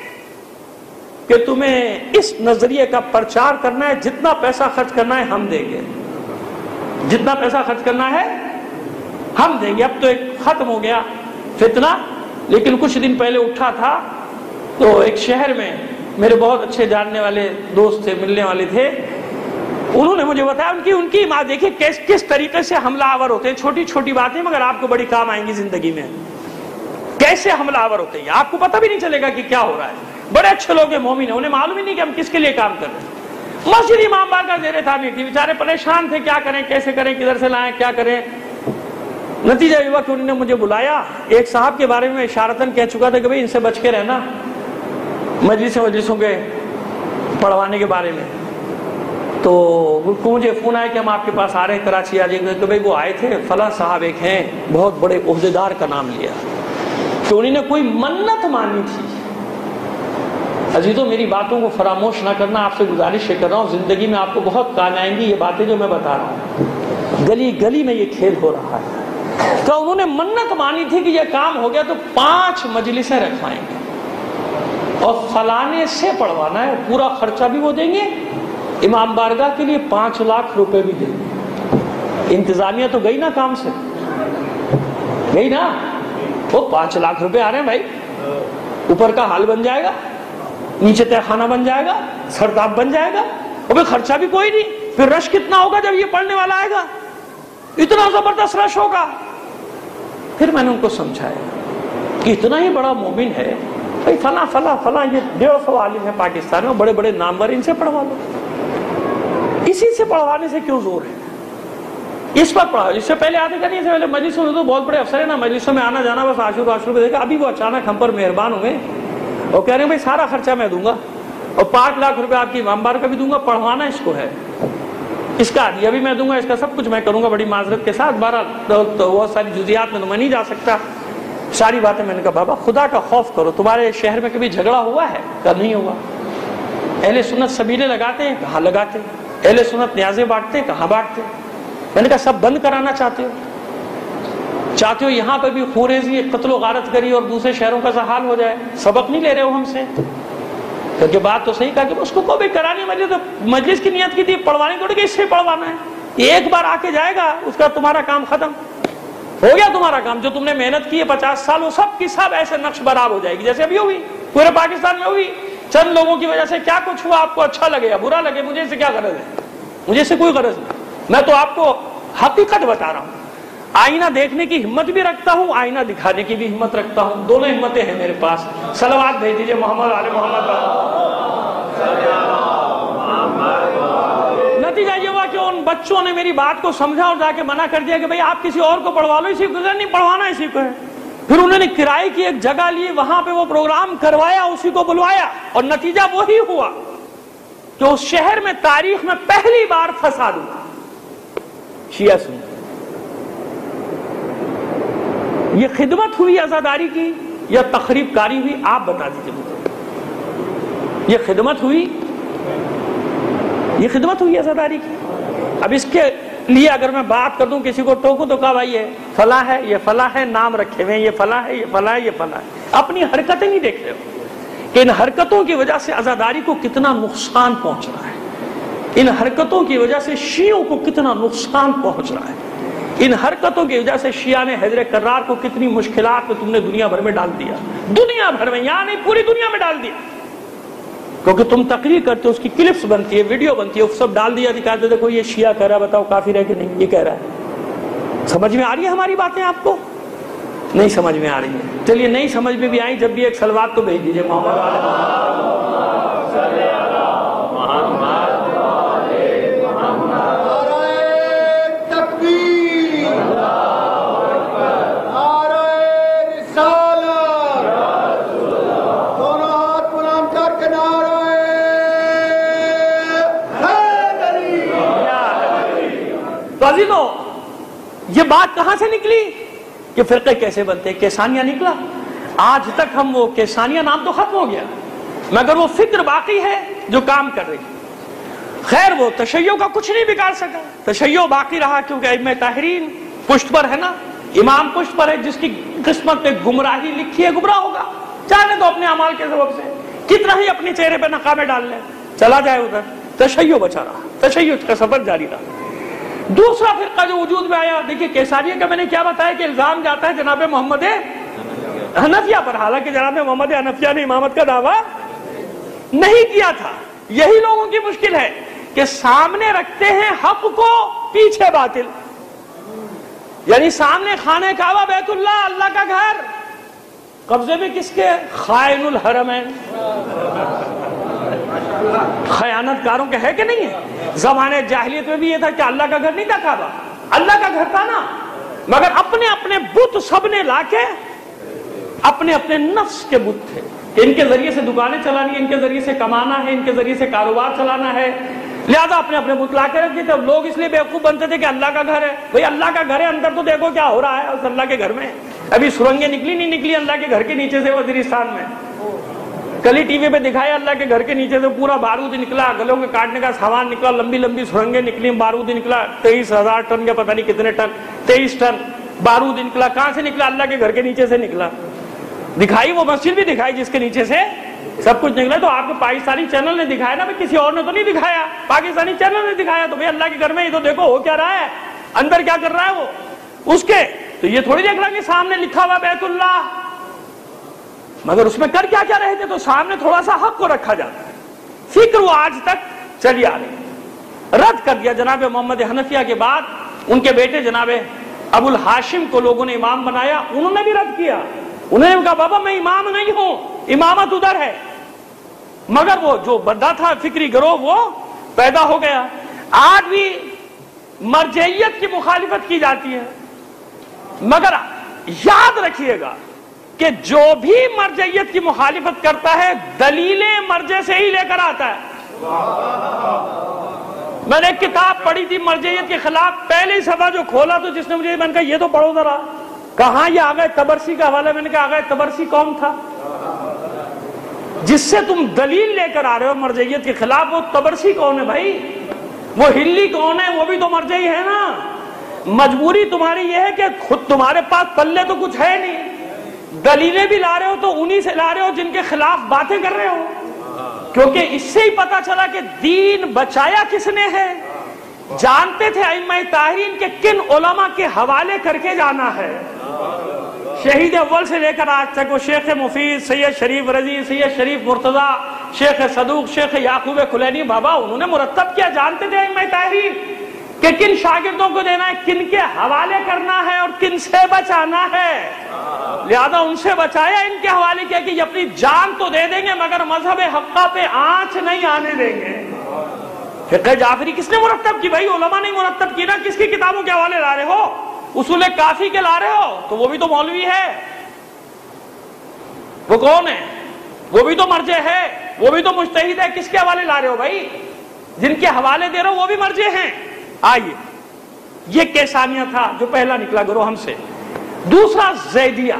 کہ تمہیں اس نظریے کا پرچار کرنا ہے، جتنا پیسہ خرچ کرنا ہے ہم دیں گے، جتنا پیسہ خرچ کرنا ہے ہم دیں گے۔ اب تو ایک ختم ہو گیا فتنہ، لیکن کچھ دن پہلے اٹھا تھا تو ایک شہر میں میرے بہت اچھے جاننے والے دوست تھے، ملنے والے تھے، انہوں نے مجھے بتایا ان کی ان کی ماں دیکھیں کس کس طریقے سے حملہ آور ہوتے ہیں، چھوٹی چھوٹی باتیں مگر آپ کو بڑی کام آئیں گی زندگی میں، کیسے حملہ آور ہوتے ہیں آپ کو پتہ بھی نہیں چلے گا کہ کیا ہو رہا ہے۔ بڑے اچھے لوگ ہیں، مومن ہیں، انہیں معلوم ہی نہیں کہ ہم کس کے لیے کام کر رہے ہیں۔ مسجد امام بارگاہ زیر تعمیر تھی، بیچارے پریشان تھے، کیا کریں کیسے کریں کدھر سے لائیں کیا کریں۔ نتیجہ یہ ہوا کہ انہوں نے مجھے بلایا، ایک صاحب کے بارے میں اشارتاً کہہ چکا تھا کہ بھئی ان سے بچ کے رہنا، مجلس مجلسوں کے پڑھوانے کے بارے میں، تو مجھے فون آیا کہ ہم آپ کے پاس آ رہے ہیں کراچی آ جائیں گے، کہ بھئی وہ آئے تھے فلاں صاحب ایک ہیں بہت بڑے عہدیدار کا نام لیا، تو انہوں نے کوئی منت مانی تھی۔ عزیزوں میری باتوں کو فراموش نہ کرنا، آپ سے گزارش کر رہا ہوں، زندگی میں آپ کو بہت کام آئیں گی یہ باتیں جو میں بتا رہا ہوں، گلی گلی میں یہ کھیل ہو رہا ہے۔ تو انہوں نے منت مانی تھی کہ یہ کام ہو گیا تو پانچ مجلسیں رکھوائیں گے اور فلانے سے پڑھوانا ہے، پورا خرچہ بھی وہ دیں گے، امام بارگاہ کے لیے پانچ لاکھ روپے بھی دیں گے۔ انتظامیہ تو گئی نا کام سے، گئی نا، وہ پانچ لاکھ روپے آ رہے ہیں بھائی، اوپر کا حال بن جائے گا، نیچے تہ خانہ بن جائے گا، سرداب بن جائے گا، اور پھر خرچہ بھی کوئی نہیں، پھر رش کتنا ہوگا جب یہ پڑھنے والا آئے گا، اتنا زبردست رش ہوگا۔ پھر میں نے ان کو سمجھایا کہ اتنا ہی بڑا مومن ہے، بھائی فلاں فلاں فلاں یہ ڈیڑھ سو عالم ہے پاکستان میں، بڑے بڑے نامور، ان سے پڑھوا لو، اسی سے پڑھوانے سے کیوں زور ہے، اس پر پڑھاؤ۔ اس سے پہلے آتے کہ نہیں، اس سے پہلے مجلسوں میں تو بہت بڑے افسر ہیں نا، مجلسوں میں آنا جانا بس عاشور عاشور پہ دیکھا، ابھی وہ اچانک ہم پر مہربان ہوئے اور کہہ رہے ہیں بھائی سارا خرچہ میں دوں گا اور پانچ لاکھ روپے آپ کی امام بار کا بھی دوں گا، پڑھوانا اس کو ہے، اس کا عدیہ بھی میں دوں گا، اس کا سب کچھ میں کروں گا بڑی معذرت کے ساتھ، بہرحال تو بہت ساری جزیات میں تو میں نہیں جا سکتا، ساری باتیں میں نے کہا بابا خدا کا خوف کرو، تمہارے شہر میں کبھی جھگڑا ہوا ہے؟ کہا نہیں ہوا۔ اہل سنت سبیلے لگاتے ہیں؟ کہاں لگاتے ہیں۔ اہل سنت نیازیں بانٹتے ہیں؟ کہاں بانٹتے ہیں۔ میں نے کہا سب بند کرانا چاہتے ہو؟ چاہتے ہو یہاں پہ بھی خوریزی، قتل و غارت گری اور دوسرے شہروں کا حال ہو جائے؟ سبق نہیں لے رہے ہو ہم سے؟ کیونکہ بات تو صحیح کہا کہ اس کو کوئی کرانی مجلس، تو مجلس کی نیت کی تھی پڑھوانے کو، کہ اس سے پڑھوانا ہے، ایک بار آ کے جائے گا اس کا تمہارا کام ختم ہو گیا، تمہارا کام جو تم نے محنت کی ہے پچاس سال وہ سب کی سب ایسے نقش برآب ہو جائے گی جیسے ابھی ہوئی پورے پاکستان میں ہوئی۔ چند لوگوں کی وجہ سے کیا کچھ ہوا، آپ کو اچھا لگے یا برا لگے، مجھے اس سے کیا غرض ہے، مجھے اس سے کوئی غرض نہیں، میں تو آپ کو حقیقت بتا رہا ہوں۔ آئینہ دیکھنے کی ہمت بھی رکھتا ہوں، آئینہ دکھانے کی بھی ہمت رکھتا ہوں، دونوں ہمتیں ہیں میرے پاس۔ صلوات بھیج دیجئے محمد آل محمد۔ نتیجہ یہ ہوا کہ ان بچوں نے میری بات کو سمجھا اور جا کے منع کر دیا کہ بھئی آپ کسی اور کو پڑھوا لو، اسی کو نہیں پڑھوانا، اسی کو ہے۔ پھر انہوں نے کرائے کی ایک جگہ لی، وہاں پہ وہ پروگرام کروایا، اسی کو بلوایا، اور نتیجہ وہی ہوا کہ اس شہر میں تاریخ میں پہلی بار فساد ہوا۔ شیعہ سنی، یہ خدمت ہوئی عزاداری کی یا تخریب کاری ہوئی؟ آپ بتا دیجیے مجھے، یہ خدمت ہوئی، یہ خدمت ہوئی عزاداری کی؟ اب اس کے لیے اگر میں بات کر دوں، کسی کو ٹوکوں تو کہا بھائی یہ فلاں ہے، یہ فلاں ہے، نام رکھے ہوئے ہیں، یہ فلاں ہے، یہ فلاں ہے، یہ فلاں ہے، اپنی حرکتیں نہیں دیکھ رہے ہو کہ ان حرکتوں کی وجہ سے عزاداری کو کتنا نقصان پہنچ رہا ہے، ان حرکتوں کی وجہ سے شیعوں کو کتنا نقصان پہنچ رہا ہے، ان حرکتوں کی وجہ سے شیعہ نے حیدر کرار کو کتنی مشکلات میں تم نے دنیا بھر میں ڈال دیا، دنیا بھر میں، یہاں نہیں پوری دنیا میں ڈال دیا، کیونکہ تم تقریر کرتے ہو، اس کی کلپس بنتی ہے، ویڈیو بنتی ہے، سب ڈال دیا، دکھاتے دیکھو یہ شیعہ کہہ رہا ہے، بتاؤ کافر ہے کہ نہیں، یہ کہہ رہا ہے، سمجھ میں آ رہی ہے ہماری باتیں آپ کو؟ نہیں سمجھ میں آ رہی ہیں؟ چلیے نہیں سمجھ میں بھی آئیں، جب بھی ایک صلوات تو بھیج دیجیے محمد تو عزیزو، یہ بات کہاں سے نکلی کہ فرقے کیسے بنتے؟ کیسانیہ نکلا۔ آج تک ہم وہ کیسانیہ نام تو ختم ہو گیا، مگر وہ فکر باقی ہے جو کام کر رہی۔ خیر وہ تشیع کا کچھ نہیں بگاڑ سکا، تشیع باقی رہا کیونکہ ائمہ طاہرین پشت پر ہے نا، امام پشت پر ہے، جس کی قسمت پہ گمراہی لکھی ہے گمراہ ہوگا، چاہے تو اپنے اعمال کے سبب سے کتنا ہی اپنے چہرے پہ نقابیں ڈال لیں، چلا جائے ادھر، تشیع بچا رہا، تشیع کا سفر جاری رہا۔ دوسرا فرقہ جو وجود میں آیا، دیکھیے کیسانیہ کا میں نے کیا بتایا کہ الزام جاتا ہے جناب محمد حنفیہ پر، حالانکہ جناب محمد حنفیہ نے امامت کا دعویٰ نہیں کیا تھا۔ یہی لوگوں کی مشکل ہے کہ سامنے رکھتے ہیں حق کو، پیچھے باطل، یعنی سامنے خانہ کعبہ بیت اللہ اللہ کا گھر، قبضے میں کس کے؟ خائن الحرمین، خیانت کاروں کے ہے کہ نہیں ہے؟ زمانے جاہلیت میں بھی یہ تھا کہ اللہ کا گھر نہیں تھا کعبہ، اللہ کا گھر تھا نا، مگر اپنے اپنے بت سب نے لا کے اپنے اپنے نفس کے بت تھے کہ ان کے ذریعے سے دکانیں چلانی ہے، ان کے ذریعے سے کمانا ہے، ان کے ذریعے سے کاروبار چلانا ہے، لہذا اپنے اپنے بت لا کے رکھ دیتے۔ اب لوگ اس لیے بیوقوف بنتے تھے کہ اللہ کا گھر ہے، بھئی اللہ کا گھر ہے، اندر تو دیکھو کیا ہو رہا ہے اس اللہ کے گھر میں، ابھی سرنگیں نکلی نہیں نکلی اللہ کے گھر کے نیچے سے وزیرستان میں، کل ہی ٹی وی پہ دکھایا اللہ کے گھر کے نیچے سے پورا بارود نکلا، گلوں کے کاٹنے کا سامان نکلا، لمبی لمبی سرنگیں نکلی، بارود نکلا، تیئیس ہزار ٹن کے پتہ نہیں کتنے ٹن، تیئیس ٹن بارود نکلا، کہاں سے نکلا؟ اللہ کے گھر کے نیچے سے نکلا، دکھائی وہ مسجد بھی دکھائی جس کے نیچے سے سب کچھ نکلا۔ تو آپ کو پاکستانی چینل نے دکھایا نا، کسی اور نے تو نہیں دکھایا، پاکستانی چینل نے دکھایا، تو بھئی اللہ کے گھر میں یہ تو دیکھو ہو کیا رہا ہے، اندر کیا کر رہا ہے وہ اس کے، تو یہ تھوڑی دیکھ رہا کہ سامنے لکھا ہوا بیت اللہ، مگر اس میں کر کیا کیا رہے تھے؟ تو سامنے تھوڑا سا حق کو رکھا جاتا ہے، فکر وہ آج تک چلی آ رہی۔ رد کر دیا جناب محمد حنفیہ کے بعد ان کے بیٹے جناب ابو الہاشم کو لوگوں نے امام بنایا، انہوں نے بھی رد کیا، انہوں نے کہا بابا میں امام نہیں ہوں، امامت ادھر ہے، مگر وہ جو بندہ تھا فکری گروہ وہ پیدا ہو گیا۔ آج بھی مرجعیت کی مخالفت کی جاتی ہے، مگر یاد رکھیے گا کہ جو بھی مرجعیت کی مخالفت کرتا ہے دلیلیں مرجع سے ہی لے کر آتا ہے۔ میں نے ایک کتاب پڑھی تھی مرجعیت کے خلاف، پہلے صفحہ جو کھولا تو جس نے مجھے میں نے کہا یہ تو پڑھو ذرا، کہاں یہ آگئے تبرسی کا حوالہ، میں نے کہا آگئے تبرسی کون تھا جس سے تم دلیل لے کر آ رہے ہو مرجعیت کے خلاف؟ وہ تبرسی کون ہے بھائی؟ وہ ہلی کون ہے؟ وہ بھی تو مرجعی ہے نا۔ مجبوری تمہاری یہ ہے کہ خود تمہارے پاس پلے تو کچھ ہے نہیں، دلیلیں بھی لا رہے ہو تو انہی سے لا رہے ہو جن کے خلاف باتیں کر رہے ہو، کیونکہ اس سے ہی پتا چلا کہ دین بچایا کس نے ہے۔ جانتے تھے ائمہ طاہرین کے کن علماء کے حوالے کر کے جانا ہے، شہید اول سے لے کر آج تک وہ شیخ مفید، سید شریف رضی، سید شریف مرتضی، شیخ صدوق، شیخ یعقوب کلینی، بابا انہوں نے مرتب کیا۔ جانتے تھے ائمہ طاہرین کہ کن شاگردوں کو دینا ہے، کن کے حوالے کرنا ہے اور کن سے بچانا ہے، لہذا ان سے بچایا، ان کے حوالے کیا کہ یہ اپنی جان تو دے دیں گے مگر مذہب حقہ پہ آنچ نہیں آنے دیں گے۔ فقہ جعفری کس نے مرتب کی بھائی؟ علماء نہیں مرتب کی نا۔ کس کی کتابوں کے حوالے لا رہے ہو؟ اصول کافی کے لا رہے ہو تو وہ بھی تو مولوی ہے، وہ کون ہے؟ وہ بھی تو مرجع ہے، وہ بھی تو مجتہد ہے۔ کس کے حوالے لا رہے ہو بھائی؟ جن کے حوالے دے رہے ہو وہ بھی مرجع ہیں۔ آئیے، یہ کیسانیہ تھا جو پہلا نکلا گروہ ہم سے۔ دوسرا زیدیہ،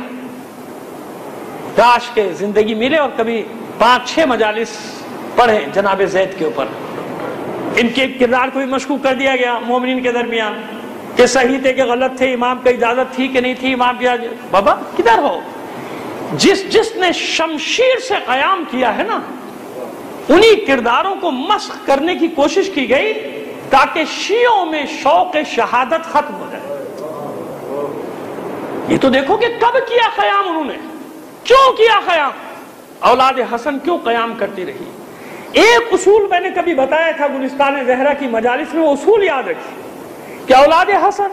کاش کے زندگی ملے اور کبھی پانچ چھ مجالس پڑھیں جناب زید کے اوپر۔ ان کے کردار کو بھی مشکوک کر دیا گیا مومنین کے درمیان کہ صحیح تھے کہ غلط تھے، امام کا اجازت تھی کہ نہیں تھی، امام کی بابا کدھر ہو؟ جس جس نے شمشیر سے قیام کیا ہے نا، انہی کرداروں کو مسخ کرنے کی کوشش کی گئی تاکہ شیعوں میں شوق شہادت ختم ہو جائے۔ یہ تو دیکھو کہ کب کیا قیام انہوں نے، کیوں کیا قیام، اولاد حسن کیوں قیام کرتی رہی۔ ایک اصول میں نے کبھی بتایا تھا گلستان زہرا کی مجالس میں، وہ اصول یاد رکھی کہ اولاد حسن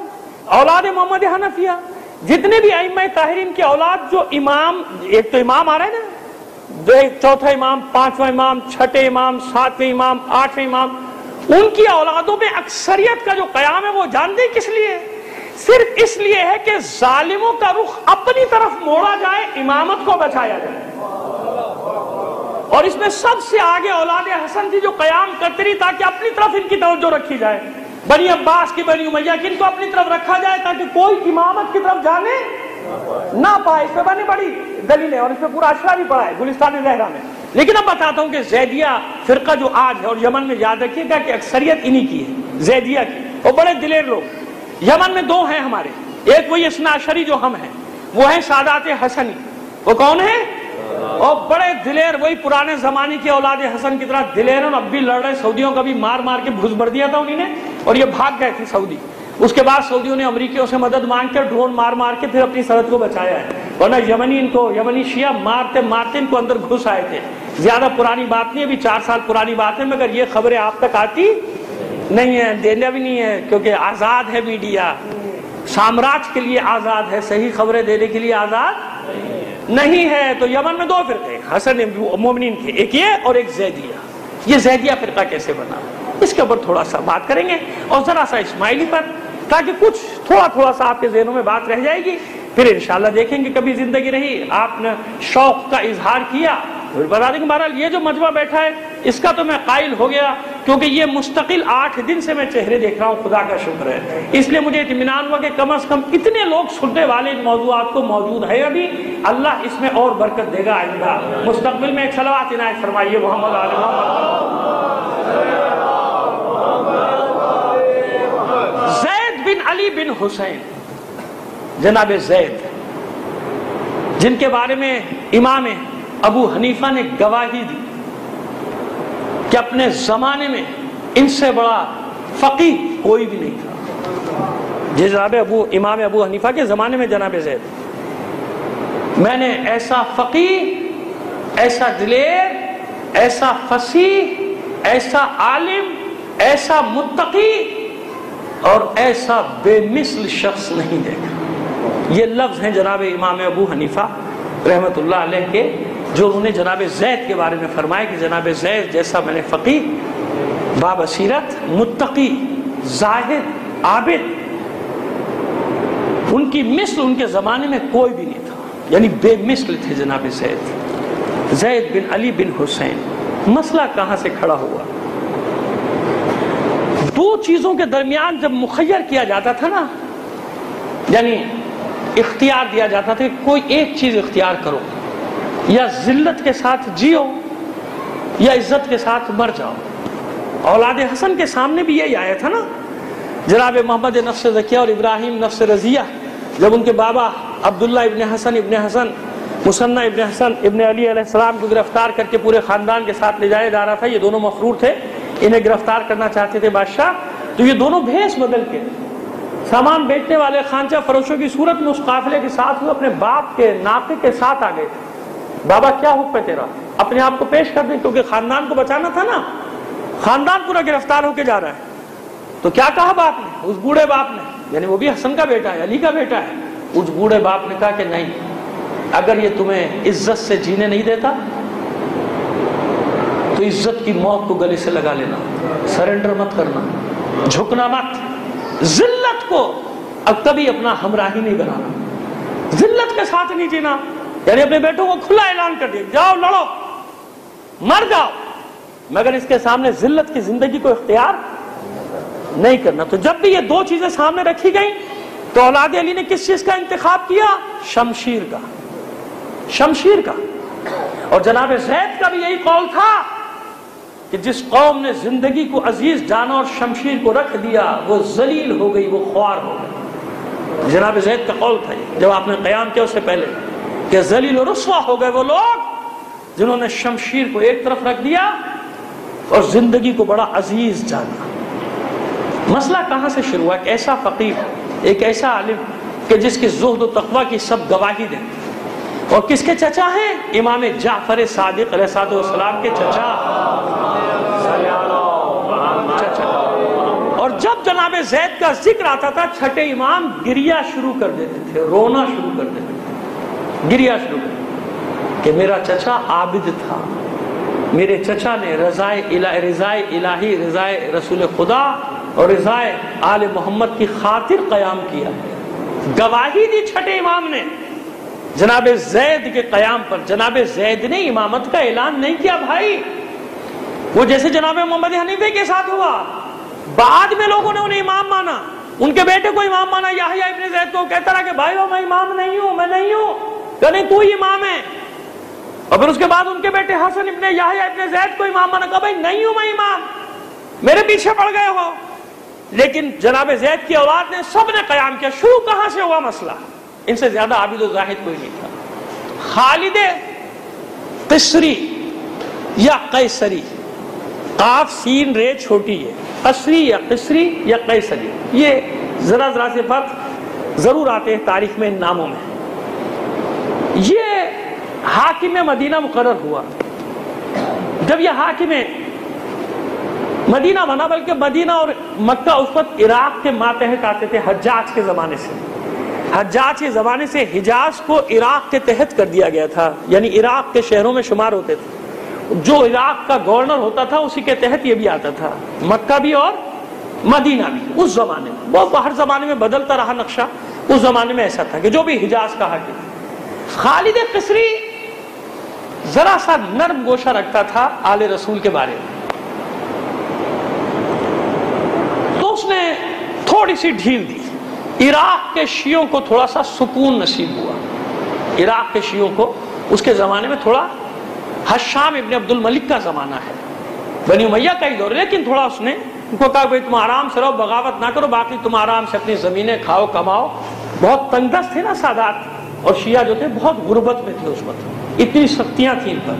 اولاد محمد حنفیہ جتنے بھی ائمہ طاہرین کی اولاد جو امام، ایک تو امام آ رہا ہے نا، جو ایک چوتھا امام، پانچواں امام، چھٹے امام، ساتویں امام، آٹھویں امام، ان کی اولادوں میں اکثریت کا جو قیام ہے وہ جانتے کس لیے؟ صرف اس لیے ہے کہ ظالموں کا رخ اپنی طرف موڑا جائے، امامت کو بچایا جائے۔ اور اس میں سب سے آگے اولاد حسن تھی جو قیام کرتی رہی تاکہ اپنی طرف ان کی توجہ رکھی جائے، بنی عباس کی، بنی امیہ کی، ان کو اپنی طرف رکھا جائے تاکہ کوئی امامت کی طرف جانے نہ پائے۔ اس پہ بڑی بڑی دلیل ہے اور اس پہ پورا اشرا بھی پڑا ہے گلستان زہرا میں۔ لیکن اب بتاتا ہوں کہ زیدیہ فرقہ جو آج ہے، اور یمن میں یاد رکھیے گا کہ اکثریت انہی کی ہے، زیدیہ کی، اور بڑے دلیر لوگ۔ یمن میں دو ہیں ہمارے، ایک وہی اثنا عشری جو ہم ہیں، وہ ہیں سادات حسنی، وہ کون ہیں؟ اور بڑے دلیر، وہی پرانے زمانے کی اولاد حسن کی طرح دلیر، اور اب بھی لڑ رہے، سعودیوں کا بھی مار مار کے بھس بھر دیا تھا انہی نے، اور یہ بھاگ گئے تھے سعودی۔ اس کے بعد سعودیوں نے امریکیوں سے مدد مانگ کر ڈرون مار مار کے پھر اپنی سرحد کو بچایا ہے، ورنہ یمنی ان کو، یمنی شیعہ مارتے مارتے ان کو اندر گھس آئے تھے۔ زیادہ پرانی بات نہیں، ابھی چار سال پرانی بات ہے، مگر یہ خبریں آپ تک آتی نہیں ہے، دینا بھی نہیں ہے، کیونکہ آزاد ہے میڈیا، سامراج کے لیے آزاد ہے، صحیح خبریں دینے کے لیے آزاد نہیں ہے۔ تو یمن میں دو فرقے، حسن مومنین کے، ایک یہ اور ایک زیدیہ۔ یہ زیدیہ فرقہ کیسے بنا، اس کے اوپر تھوڑا سا بات کریں گے، اور ذرا سا اسماعیلی پر، تاکہ کچھ تھوڑا تھوڑا سا آپ کے ذہنوں میں بات رہ جائے گی۔ پھر انشاءاللہ دیکھیں گے کبھی زندگی رہی، آپ نے شوق کا اظہار کیا، پھر بتا دیں کہ بہرحال یہ جو مجمع بیٹھا ہے اس کا تو میں قائل ہو گیا، کیونکہ یہ مستقل آٹھ دن سے میں چہرے دیکھ رہا ہوں، خدا کا شکر ہے۔ اس لیے مجھے اطمینان ہوا کہ کم از کم اتنے لوگ سننے والے ان موضوعات کو موجود ہے ابھی، اللہ اس میں اور برکت دے گا آئندہ مستقبل میں۔ ایک صلوات عنایت فرمائیے محمد آل محمد۔ زید بن علی بن حسین، جناب زید، جن کے بارے میں امام ابو حنیفہ نے گواہی دی کہ اپنے زمانے میں ان سے بڑا فقیہ کوئی بھی نہیں تھا۔ جناب ابو امام ابو حنیفہ کے زمانے میں جناب زید، میں نے ایسا فقیہ، ایسا دلیر، ایسا فصیح، ایسا عالم، ایسا متقی اور ایسا بے مثل شخص نہیں دیکھا۔ یہ لفظ ہیں جناب امام ابو حنیفہ رحمت اللہ علیہ کے، جو انہوں نے جناب زید کے بارے میں فرمایا کہ جناب زید جیسا میں نے فقیہ، بابصیرت، متقی، زاہد، عابد، ان کی مثل ان کے زمانے میں کوئی بھی نہیں تھا، یعنی بے مثل تھے جناب زید۔ زید بن علی بن حسین، مسئلہ کہاں سے کھڑا ہوا؟ دو چیزوں کے درمیان جب مخیر کیا جاتا تھا نا، یعنی اختیار دیا جاتا تھا کہ کوئی ایک چیز اختیار کرو، یا ذلت کے ساتھ جیو یا عزت کے ساتھ مر جاؤ۔ اولاد حسن کے سامنے بھی یہی آیا تھا نا، جناب محمد نفس زکیہ اور ابراہیم نفس رضیہ، جب ان کے بابا عبداللہ ابن حسن ابن حسن مثنى ابن حسن ابن علی علیہ السلام کو گرفتار کر کے پورے خاندان کے ساتھ لے جایا جا رہا تھا، یہ دونوں مفرور تھے، انہیں گرفتار کرنا چاہتے تھے بادشاہ، تو یہ دونوں بھیس بدل کے سامان بیچنے والے خانچہ فروشوں کی صورت میں اس قافلے کے ساتھ وہ اپنے باپ کے ناقے کے ساتھ آ گئے تھے۔ بابا کیا حکم ہے تیرا، اپنے آپ کو پیش کر دیں، کیونکہ خاندان کو بچانا تھا نا، خاندان پورا گرفتار ہو کے جا رہا ہے۔ تو کیا کہا باپ نے، اس بوڑھے باپ نے، یعنی وہ بھی حسن کا بیٹا ہے، علی کا بیٹا ہے، اس بوڑھے باپ نے کہا کہ نہیں، اگر یہ تمہیں عزت سے جینے نہیں دیتا تو عزت کی موت کو گلے سے لگا لینا، سرنڈر مت کرنا، جھکنا مت، ذلت کو اب کبھی اپنا ہمراہی نہیں بنانا، ذلت کے ساتھ نہیں جینا، یعنی اپنے بیٹوں کو کھلا اعلان کر دیا جاؤ لڑو مر جاؤ، مگر اس کے سامنے ذلت کی زندگی کو اختیار نہیں کرنا۔ تو جب بھی یہ دو چیزیں سامنے رکھی گئیں تو اولاد علی نے کس چیز کا انتخاب کیا؟ شمشیر کا، شمشیر کا۔ اور جناب زید کا بھی یہی قول تھا کہ جس قوم نے زندگی کو عزیز جانا اور شمشیر کو رکھ دیا وہ ذلیل ہو گئی، وہ خوار ہو گئی۔ جناب زید کا قول تھا جب آپ نے قیام کیا اس سے پہلے کہ ذلیل و رسوا ہو گئے وہ لوگ جنہوں نے شمشیر کو ایک طرف رکھ دیا اور زندگی کو بڑا عزیز جانا۔ مسئلہ کہاں سے شروع ہوا؟ ایک ایسا فقیہ، ایک ایسا عالم کہ جس کی زہد و تقوی کی سب گواہی دیں، اور کس کے چچا ہیں؟ امام جعفر صادق علیہ السلام کے چچا، چچا۔ اور جب جناب زید کا ذکر آتا تھا چھٹے امام گریا شروع کر دیتے تھے، رونا شروع کر دیتے تھے، گریا شروع کر دیتے کہ میرا چچا عابد تھا، میرے چچا نے رضائے الہی رضائے الہی رضائے رسول خدا اور رضائے آل محمد کی خاطر قیام کیا، گواہی دی چھٹے امام نے جناب زید کے قیام پر۔ جناب زید نے امامت کا اعلان نہیں کیا بھائی، وہ جیسے جناب محمد حنیفہ کے ساتھ ہوا، بعد میں لوگوں نے انہیں امام مانا، ان کے بیٹے کو امام مانا، یحییٰ ابن زید کو، کہتا رہا کہ بھائی میں امام نہیں ہوں، میں نہیں ہوں، کہ نہیں تو ہی امام ہے۔ اور پھر اس کے بعد ان کے بیٹے حسن ابن یحییٰ ابن زید کو امام مانا، کہا بھائی نہیں ہوں میں امام، میرے پیچھے پڑ گئے ہو۔ لیکن جناب زید کی اولاد نے سب نے قیام کیا۔ شروع کہاں سے ہوا مسئلہ؟ ان سے زیادہ عابد و زاہد کوئی نہیں تھا۔ خالد قصری یا قیصری، قاف سین رے چھوٹی ہے، قصری یا قصری یا قیصری، یہ ذرا ذرا سے فرق ضرور آتے ہیں تاریخ میں ان ناموں میں۔ یہ حاکم مدینہ مقرر ہوا۔ جب یہ حاکم مدینہ بنا، بلکہ مدینہ اور مکہ اس وقت عراق کے ماتحت آتے تھے حجاج کے زمانے سے، حجاج کے زمانے سے حجاز کو عراق کے تحت کر دیا گیا تھا، یعنی عراق کے شہروں میں شمار ہوتے تھے، جو عراق کا گورنر ہوتا تھا اسی کے تحت یہ بھی آتا تھا، مکہ بھی اور مدینہ بھی اس زمانے میں۔ وہ ہر زمانے میں بدلتا رہا نقشہ، اس زمانے میں ایسا تھا کہ جو بھی حجاز کا حاکم۔ خالد قصری ذرا سا نرم گوشہ رکھتا تھا آل رسول کے بارے میں، تو اس نے تھوڑی سی ڈھیل دی، عراق کے شیعوں کو تھوڑا سا سکون نصیب ہوا۔ عراق کے شیعوں کو اس کے زمانے میں تھوڑا، حشام ابن عبد الملک کا زمانہ ہے، بنی امیہ کا ہی دور، لیکن تھوڑا اس نے ان کو کہا بھائی تم آرام سے رہو، بغاوت نہ کرو، باقی تم آرام سے اپنی زمینیں کھاؤ کماؤ۔ بہت تنگ دست تھے نا سادات، اور شیعہ جو تھے بہت غربت میں تھے اس وقت، اتنی سختیاں تھیں ان پر۔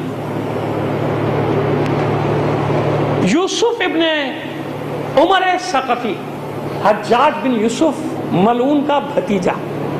یوسف ابن عمر ثقفی، حجاج بن یوسف ملعون کا بھتیجا،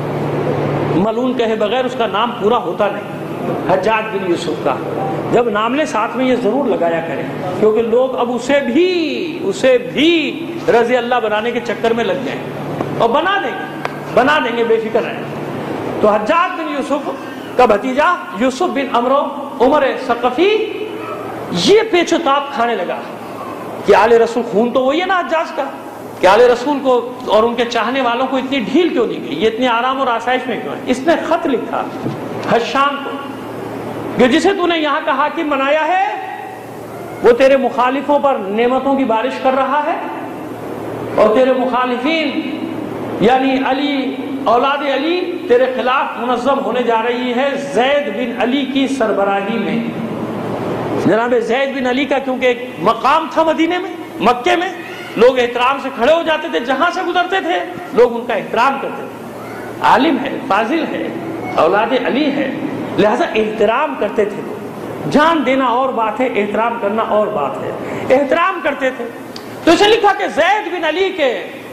ملعون کہے بغیر اس کا نام پورا ہوتا نہیں، حجاج بن یوسف کا، جب نام لے ساتھ میں یہ ضرور لگایا کریں، کیونکہ لوگ اب اسے بھی اسے بھی رضی اللہ بنانے کے چکر میں لگ جائیں، اور بنا دیں گے بنا دیں گے بے فکر رہیں۔ تو حجاج بن یوسف کا بھتیجا یوسف بن عمرو عمر ثقفی یہ پیچ و تاب کھانے لگا کہ آل رسول، خون تو وہی ہے نا حجاج کا، کہ آل رسول کو اور ان کے چاہنے والوں کو اتنی ڈھیل کیوں دی گئی، یہ اتنے آرام اور آسائش میں کیوں ہے۔ اس نے خط لکھا حشام کو کہ جسے تو نے یہاں کا حاکم بنایا ہے وہ تیرے مخالفوں پر نعمتوں کی بارش کر رہا ہے، اور تیرے مخالفین یعنی علی اولاد علی تیرے خلاف منظم ہونے جا رہی ہے زید بن علی کی سربراہی میں۔ جناب زید بن علی کا کیونکہ ایک مقام تھا مدینے میں، مکے میں لوگ احترام سے کھڑے ہو جاتے تھے، جہاں سے گزرتے تھے لوگ ان کا احترام کرتے تھے، عالم ہے، فاضل ہے، اولاد علی ہے، لہذا احترام کرتے تھے۔ جان دینا اور بات ہے، احترام کرنا اور بات ہے، احترام کرتے تھے۔ تو اسے لکھا کہ زید بن علی کے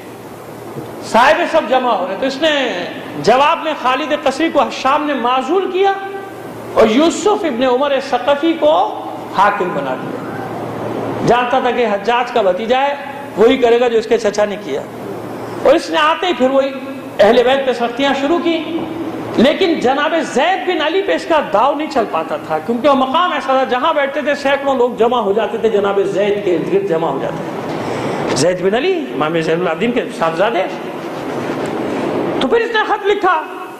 صاحب سب جمع ہو رہے، تو اس نے جواب میں خالد قصری کو حشام نے معزول کیا اور یوسف ابن عمر ثقفی کو حاکم بنا دیا۔ جانتا تھا کہ حجاج کا بھتیجا ہے، وہی کرے گا جو اس کے چچا نے کیا، اور اس نے آتے ہی پھر وہی اہل بیت پہ سختیاں شروع کی۔ لیکن جناب زید بن علی پہ اس کا داؤ نہیں چل پاتا تھا، کیونکہ وہ مقام ایسا تھا جہاں بیٹھتے تھے سینکڑوں لوگ جمع ہو جاتے تھے، جناب زید کے ارد گرد جمع ہو جاتے تھے، زید بن علی امام زین العابدین کے صاحبزادے۔ تو پھر اس نے خط لکھا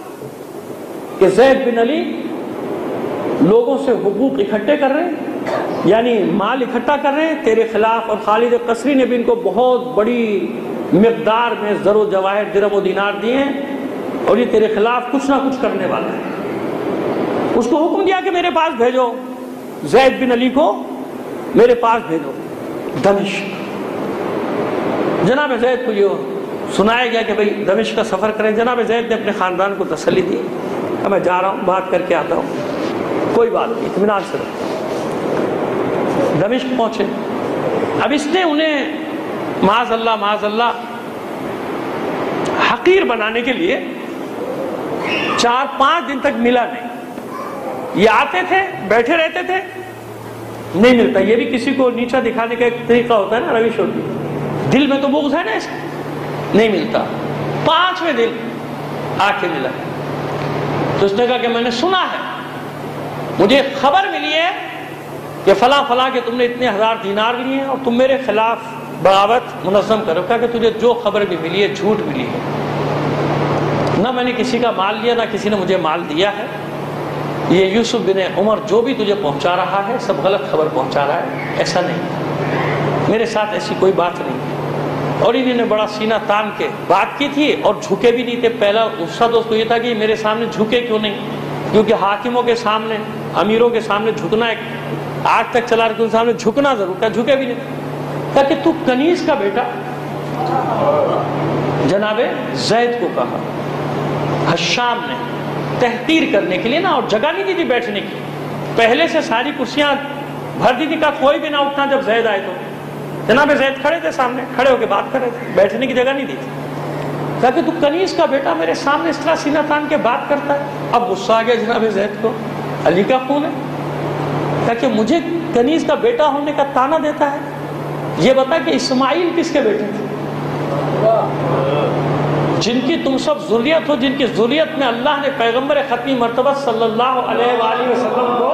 کہ زید بن علی لوگوں سے حقوق اکٹھے کر رہے ہیں، یعنی مال اکٹھا کر رہے ہیں تیرے خلاف، اور خالد قصری نے بھی ان کو بہت بڑی مقدار میں زر و جواہر درہم و دینار دیے ہیں، اور یہ تیرے خلاف کچھ نہ کچھ کرنے والا ہے۔ اس کو حکم دیا کہ میرے پاس بھیجو، زید بن علی کو میرے پاس بھیجو دمشق۔ جناب زید کو یہ سنایا گیا کہ بھئی دمشق کا سفر کریں۔ جناب زید نے اپنے خاندان کو تسلی دی کہ میں جا رہا ہوں، بات کر کے آتا ہوں، کوئی بات نہیں، اطمینان سے رہو۔ دمشق پہنچے۔ اب اس نے انہیں معاذ اللہ معاذ اللہ حقیر بنانے کے لیے چار پانچ دن تک ملا نہیں۔ یہ آتے تھے، بیٹھے رہتے تھے، نہیں ملتا۔ یہ بھی کسی کو نیچا دکھانے کا ایک طریقہ ہوتا ہے نا، روش ہوتی ہے۔ دل میں تو بغض ہے نا اس نہیں ملتا. پانچویں دن آ کے ملا. تو اس نے کہا کہ میں نے سنا ہے, مجھے خبر ملی ہے کہ فلاں فلاں کے تم نے اتنے ہزار دینار لیے ہیں اور تم میرے خلاف بغاوت منظم کرو. کہا کہ تجھے جو خبر بھی ملی ہے جھوٹ ملی ہے, نہ میں نے کسی کا مال لیا نہ کسی نے مجھے مال دیا ہے. یہ یوسف بن عمر جو بھی تجھے پہنچا رہا ہے سب غلط خبر پہنچا رہا ہے, ایسا نہیں, میرے ساتھ ایسی کوئی بات نہیں. اور انہوں نے بڑا سینہ تان کے بات کی تھی اور جھکے بھی نہیں تھے. پہلا غصہ تو اس کو یہ تھا کہ میرے سامنے جھکے کیوں نہیں, کیونکہ حاکموں کے سامنے امیروں کے سامنے جھکنا ایک آج تک چلا رہے, سامنے جھکنا ضرور تھا, جھکے بھی نہیں. تاکہ تو کنیز کا بیٹا, جناب زید کو کہا حشام نے تحقیر کرنے کے لیے نا, اور جگہ نہیں دی تھی بیٹھنے کی, پہلے سے ساری کرسیاں بھر دی تھی, کہا کوئی بھی نہ اٹھنا جب زید آئے. تو جناب زید کھڑے تھے سامنے, کھڑے ہو کے بات کر رہے تھے, بیٹھنے کی جگہ نہیں دی تھی. کہا کہ تو کنیز کا بیٹا میرے سامنے اس طرح سینہ تان کے بات کرتا ہے. اب غصہ آ گیا جناب زید کو, علی کا خون ہے. کہا کہ مجھے کنیز کا بیٹا ہونے کا تانا دیتا ہے, یہ بتا کہ اسماعیل کس کے بیٹے تھے جن کی تم سب ذریت ہو, جن کی ذریت میں اللہ نے پیغمبر ختمی مرتبہ صلی اللہ علیہ وآلہ وسلم کو,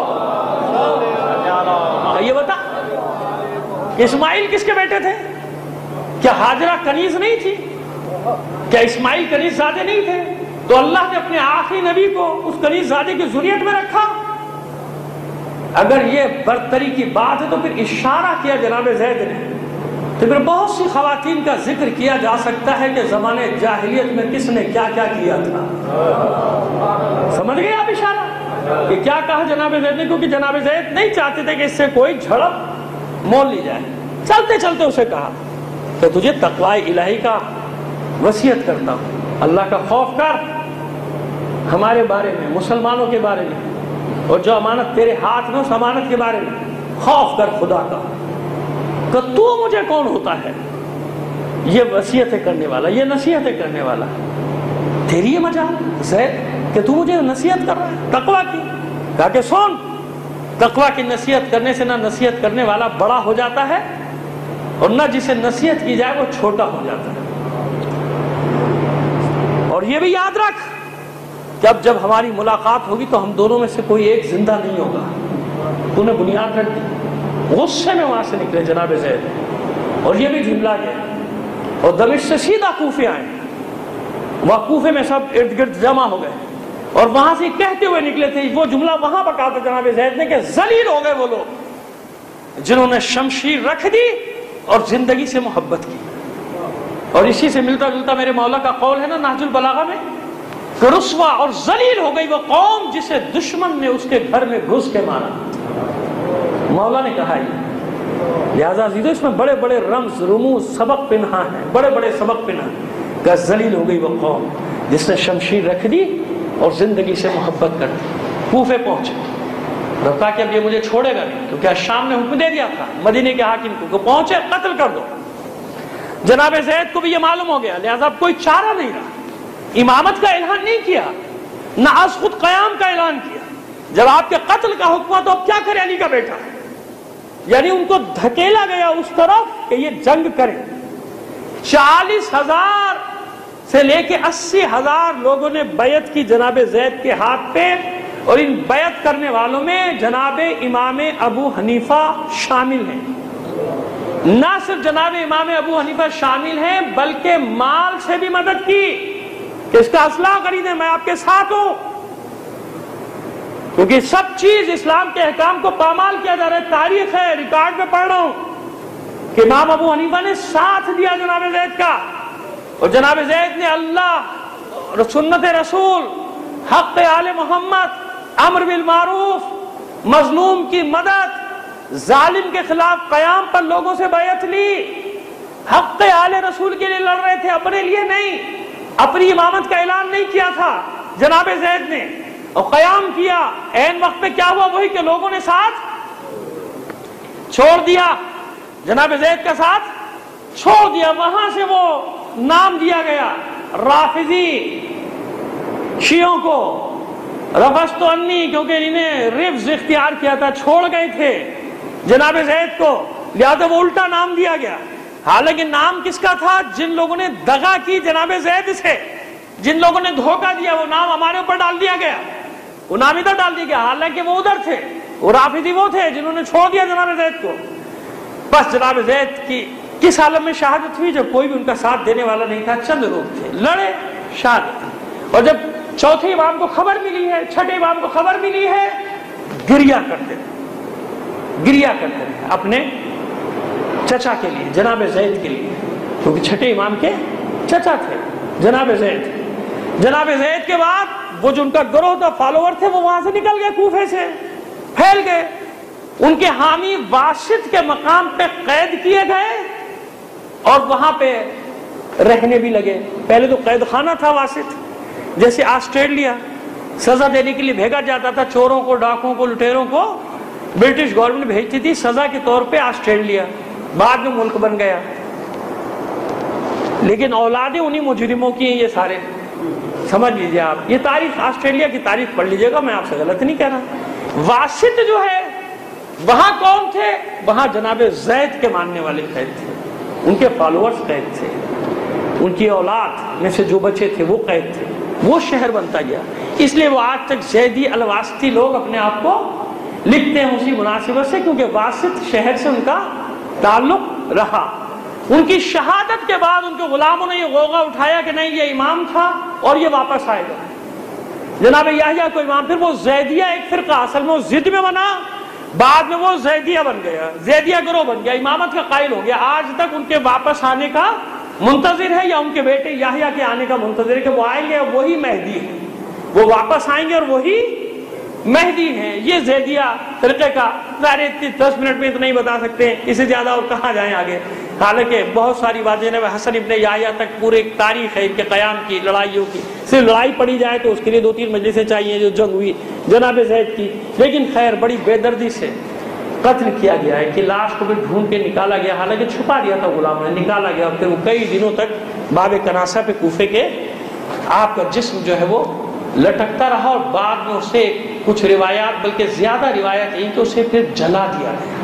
یہ بتا کہ اسماعیل کس کے بیٹے تھے؟ کیا ہاجرہ کنیز نہیں تھی؟ کیا اسماعیل کنیز زادے نہیں تھے؟ تو اللہ نے اپنے آخری نبی کو اس کنیز زادے کی ذریت میں رکھا. اگر یہ برتری کی بات ہے تو پھر اشارہ کیا جناب زید نے, تو پھر بہت سی خواتین کا ذکر کیا جا سکتا ہے کہ زمانے جاہلیت میں کس نے کیا کیا کیا تھا. سمجھ گئے آپ اشارہ کہ کیا کہا جناب زید نے؟ کیونکہ جناب زید نہیں چاہتے تھے کہ اس سے کوئی جھڑپ مول لی جائے. چلتے چلتے اسے کہا کہ تجھے تقوی الہی کا وصیت کرتا ہوں, اللہ کا خوف کر ہمارے بارے میں, مسلمانوں کے بارے میں, اور جو امانت تیرے ہاتھ میں اس امانت کے بارے میں خوف کر خدا کا. کہ تو مجھے کون ہوتا ہے یہ وصیتیں کرنے والا, یہ نصیحتیں کرنے والا؟ تیری یہ مجال زید کہ تو مجھے نصیحت کر رہا ہے تقوی کی. کہا کہ سن, تقوی کی نصیحت کرنے سے نہ نصیحت کرنے والا بڑا ہو جاتا ہے اور نہ جسے نصیحت کی جائے وہ چھوٹا ہو جاتا ہے. اور یہ بھی یاد رکھ کہ اب جب ہماری ملاقات ہوگی تو ہم دونوں میں سے کوئی ایک زندہ نہیں ہوگا. تو نے بنیاد رکھ دی. غصے میں وہاں سے نکلے جناب زید, اور یہ بھی جھملا گیا, اور دمشق سے سیدھا کوفے آئے. وہاں کوفے میں سب ارد گرد جمع ہو گئے, اور وہاں سے کہتے ہوئے نکلے تھے. وہ جملہ وہاں پر کہا تھا جناب زید نے کہ ذلیل ہو گئے وہ لوگ جنہوں نے شمشیر رکھ دی اور زندگی سے محبت کی. اور اسی سے ملتا جلتا میرے مولا کا قول ہے نا نہج البلاغہ میں, کہ رسوا اور ذلیل ہو گئی وہ قوم جسے دشمن نے اس کے گھر میں گھس کے مارا. مولا نے کہا یہ لہذا عزیزو اس میں بڑے بڑے رمز رموز سبق پنہا ہیں, بڑے بڑے سبق پنہا. کہ ذلیل ہو گئی وہ قوم جس نے شمشیر رکھ دی اور زندگی سے محبت کر دی. کوفے پہنچے, رکھا کہ اب یہ مجھے چھوڑے گا نہیں, کیونکہ شام نے حکم دے دیا تھا مدینے کے حاکم کو کہ پہنچے قتل کر دو. جناب زید کو بھی یہ معلوم ہو گیا, لہذا اب کوئی چارہ نہیں رہا. امامت کا اعلان نہیں کیا, نہ از خود قیام کا اعلان کیا. جب آپ کے قتل کا حکم ہوا تو اب کیا کرے علی کا بیٹا؟ یعنی ان کو دھکیلا گیا اس طرف کہ یہ جنگ کرے. چالیس ہزار سے لے کے اسی ہزار لوگوں نے بیعت کی جناب زید کے ہاتھ پہ, اور ان بیعت کرنے والوں میں جناب امام ابو حنیفہ شامل ہیں. نہ صرف جناب امام ابو حنیفہ شامل ہیں بلکہ مال سے بھی مدد کی کہ اس کا اسلحہ خریدیں, میں آپ کے ساتھ ہوں. کیونکہ سب چیز اسلام کے احکام کو پامال کیا جا رہا ہے. تاریخ ہے, ریکارڈ میں پڑھ رہا ہوں کہ امام ابو حنیفہ نے ساتھ دیا جناب زید کا, اور جناب زید نے اللہ, سنت رسول, حق آل محمد, امر بالمعروف, مظلوم کی مدد, ظالم کے خلاف قیام پر لوگوں سے بیعت لی. حق آل رسول کے لیے لڑ رہے تھے, اپنے لیے نہیں. اپنی امامت کا اعلان نہیں کیا تھا جناب زید نے, اور قیام کیا. عین وقت پہ کیا ہوا وہی کہ لوگوں نے ساتھ چھوڑ دیا, جناب زید کا ساتھ چھوڑ دیا. وہاں سے وہ نام دیا گیا رافضی شیعوں کو, رفضت انی, کیونکہ انہیں رفض اختیار کیا تھا, چھوڑ گئے تھے جناب زید کو, لہذا وہ الٹا نام دیا گیا. حالانکہ نام کس کا تھا؟ جن لوگوں نے دغا کی جناب زید سے، جن لوگوں نے دھوکہ دیا، وہ نام ہمارے اوپر ڈال دیا گیا، وہ نام ادھر ڈال دیا گیا، حالانکہ وہ ادھر تھے، وہ رافضی وہ تھے جنہوں نے چھوڑ دیا جناب زید کو۔ بس جناب زید کی کس عالم میں شہادت ہوئی؟ جب کوئی بھی ان کا ساتھ دینے والا نہیں تھا، چند لوگ تھے، لڑے، شہادت۔ اور جب چوتھے امام کو خبر ملی ہے، چھٹے امام کو خبر ملی ہے، گریا کرتے تھے، گریا کرتے تھے اپنے چچا کے لیے، جناب زید کے لیے، کیونکہ چھٹے امام کے چچا تھے جناب زید۔ جناب زید کے بعد وہ جو ان کا گروہ تھا، فالوور تھے، وہ وہاں سے نکل گئے، کوفے سے پھیل گئے، ان کے حامی واسط کے مقام پہ قید کیے گئے اور وہاں پہ رہنے بھی لگے۔ پہلے تو قید خانہ تھا واسط، جیسے آسٹریلیا سزا دینے کے لیے بھیجا جاتا تھا، چوروں کو، ڈاکوں کو، لٹیروں کو برٹش گورنمنٹ بھیجتی تھی سزا کے طور پہ آسٹریلیا، بعد میں ملک بن گیا، لیکن اولادیں انہی مجرموں کی ہیں یہ سارے، سمجھ لیجئے آپ، یہ تاریخ آسٹریلیا کی تاریخ پڑھ لیجئے گا، میں آپ سے غلط نہیں کہہ رہا۔ واسط جو ہے وہاں کون تھے؟ وہاں جناب زید کے ماننے والے قید تھے، ان کے فالوورز قید تھے، ان کی اولاد میں سے جو بچے تھے وہ قید تھے، وہ شہر بنتا گیا۔ اس لیے وہ آج تک زیدی الواسطی لوگ اپنے آپ کو لکھتے ہیں اسی مناسبت سے، کیونکہ واسط شہر سے ان کا تعلق رہا۔ ان کی شہادت کے بعد ان کے غلاموں نے یہ غوغا اٹھایا کہ نہیں یہ امام تھا اور یہ واپس آئے گا، جناب یحییٰ کو امام۔ پھر وہ زیدیہ ایک فرقہ اصل میں وہ ضد میں بنا، بعد میں وہ زیدیہ بن گیا، زیدیہ گروہ بن گیا، امامت کا قائل ہو گیا۔ آج تک ان کے واپس آنے کا منتظر ہے، یا ان کے بیٹے یحییٰ کے آنے کا منتظر ہے کہ وہ آئیں گے اور وہی مہدی ہے، وہ واپس آئیں گے اور وہی مہدی ہیں۔ یہ زیدیہ فرقے کا ظاہر دس منٹ میں اتنا ہی بتا سکتے ہیں، اس سے زیادہ اور کہاں جائیں آگے، حالانکہ بہت ساری باتیں ہیں۔ حسن ابن یحییٰ تک پورے ایک تاریخ ہے ان کے قیام کی، لڑائیوں کی، صرف لڑائی پڑی جائے تو اس کے لیے دو تین مجلسیں چاہیے جو جنگ ہوئی جناب زید کی، لیکن خیر بڑی بے دردی سے قتل کیا گیا ہے کہ لاش کو بھی ڈھونڈ کے نکالا گیا، حالانکہ چھپا دیا تھا غلام نے، نکالا گیا، اور پھر وہ کئی دنوں تک باب کناسہ پہ کوفے کے آپ کا جسم جو ہے وہ لٹکتا رہا، اور بعد میں اسے کچھ روایات بلکہ زیادہ روایت یہی کہ اسے پھر جلا دیا گیا،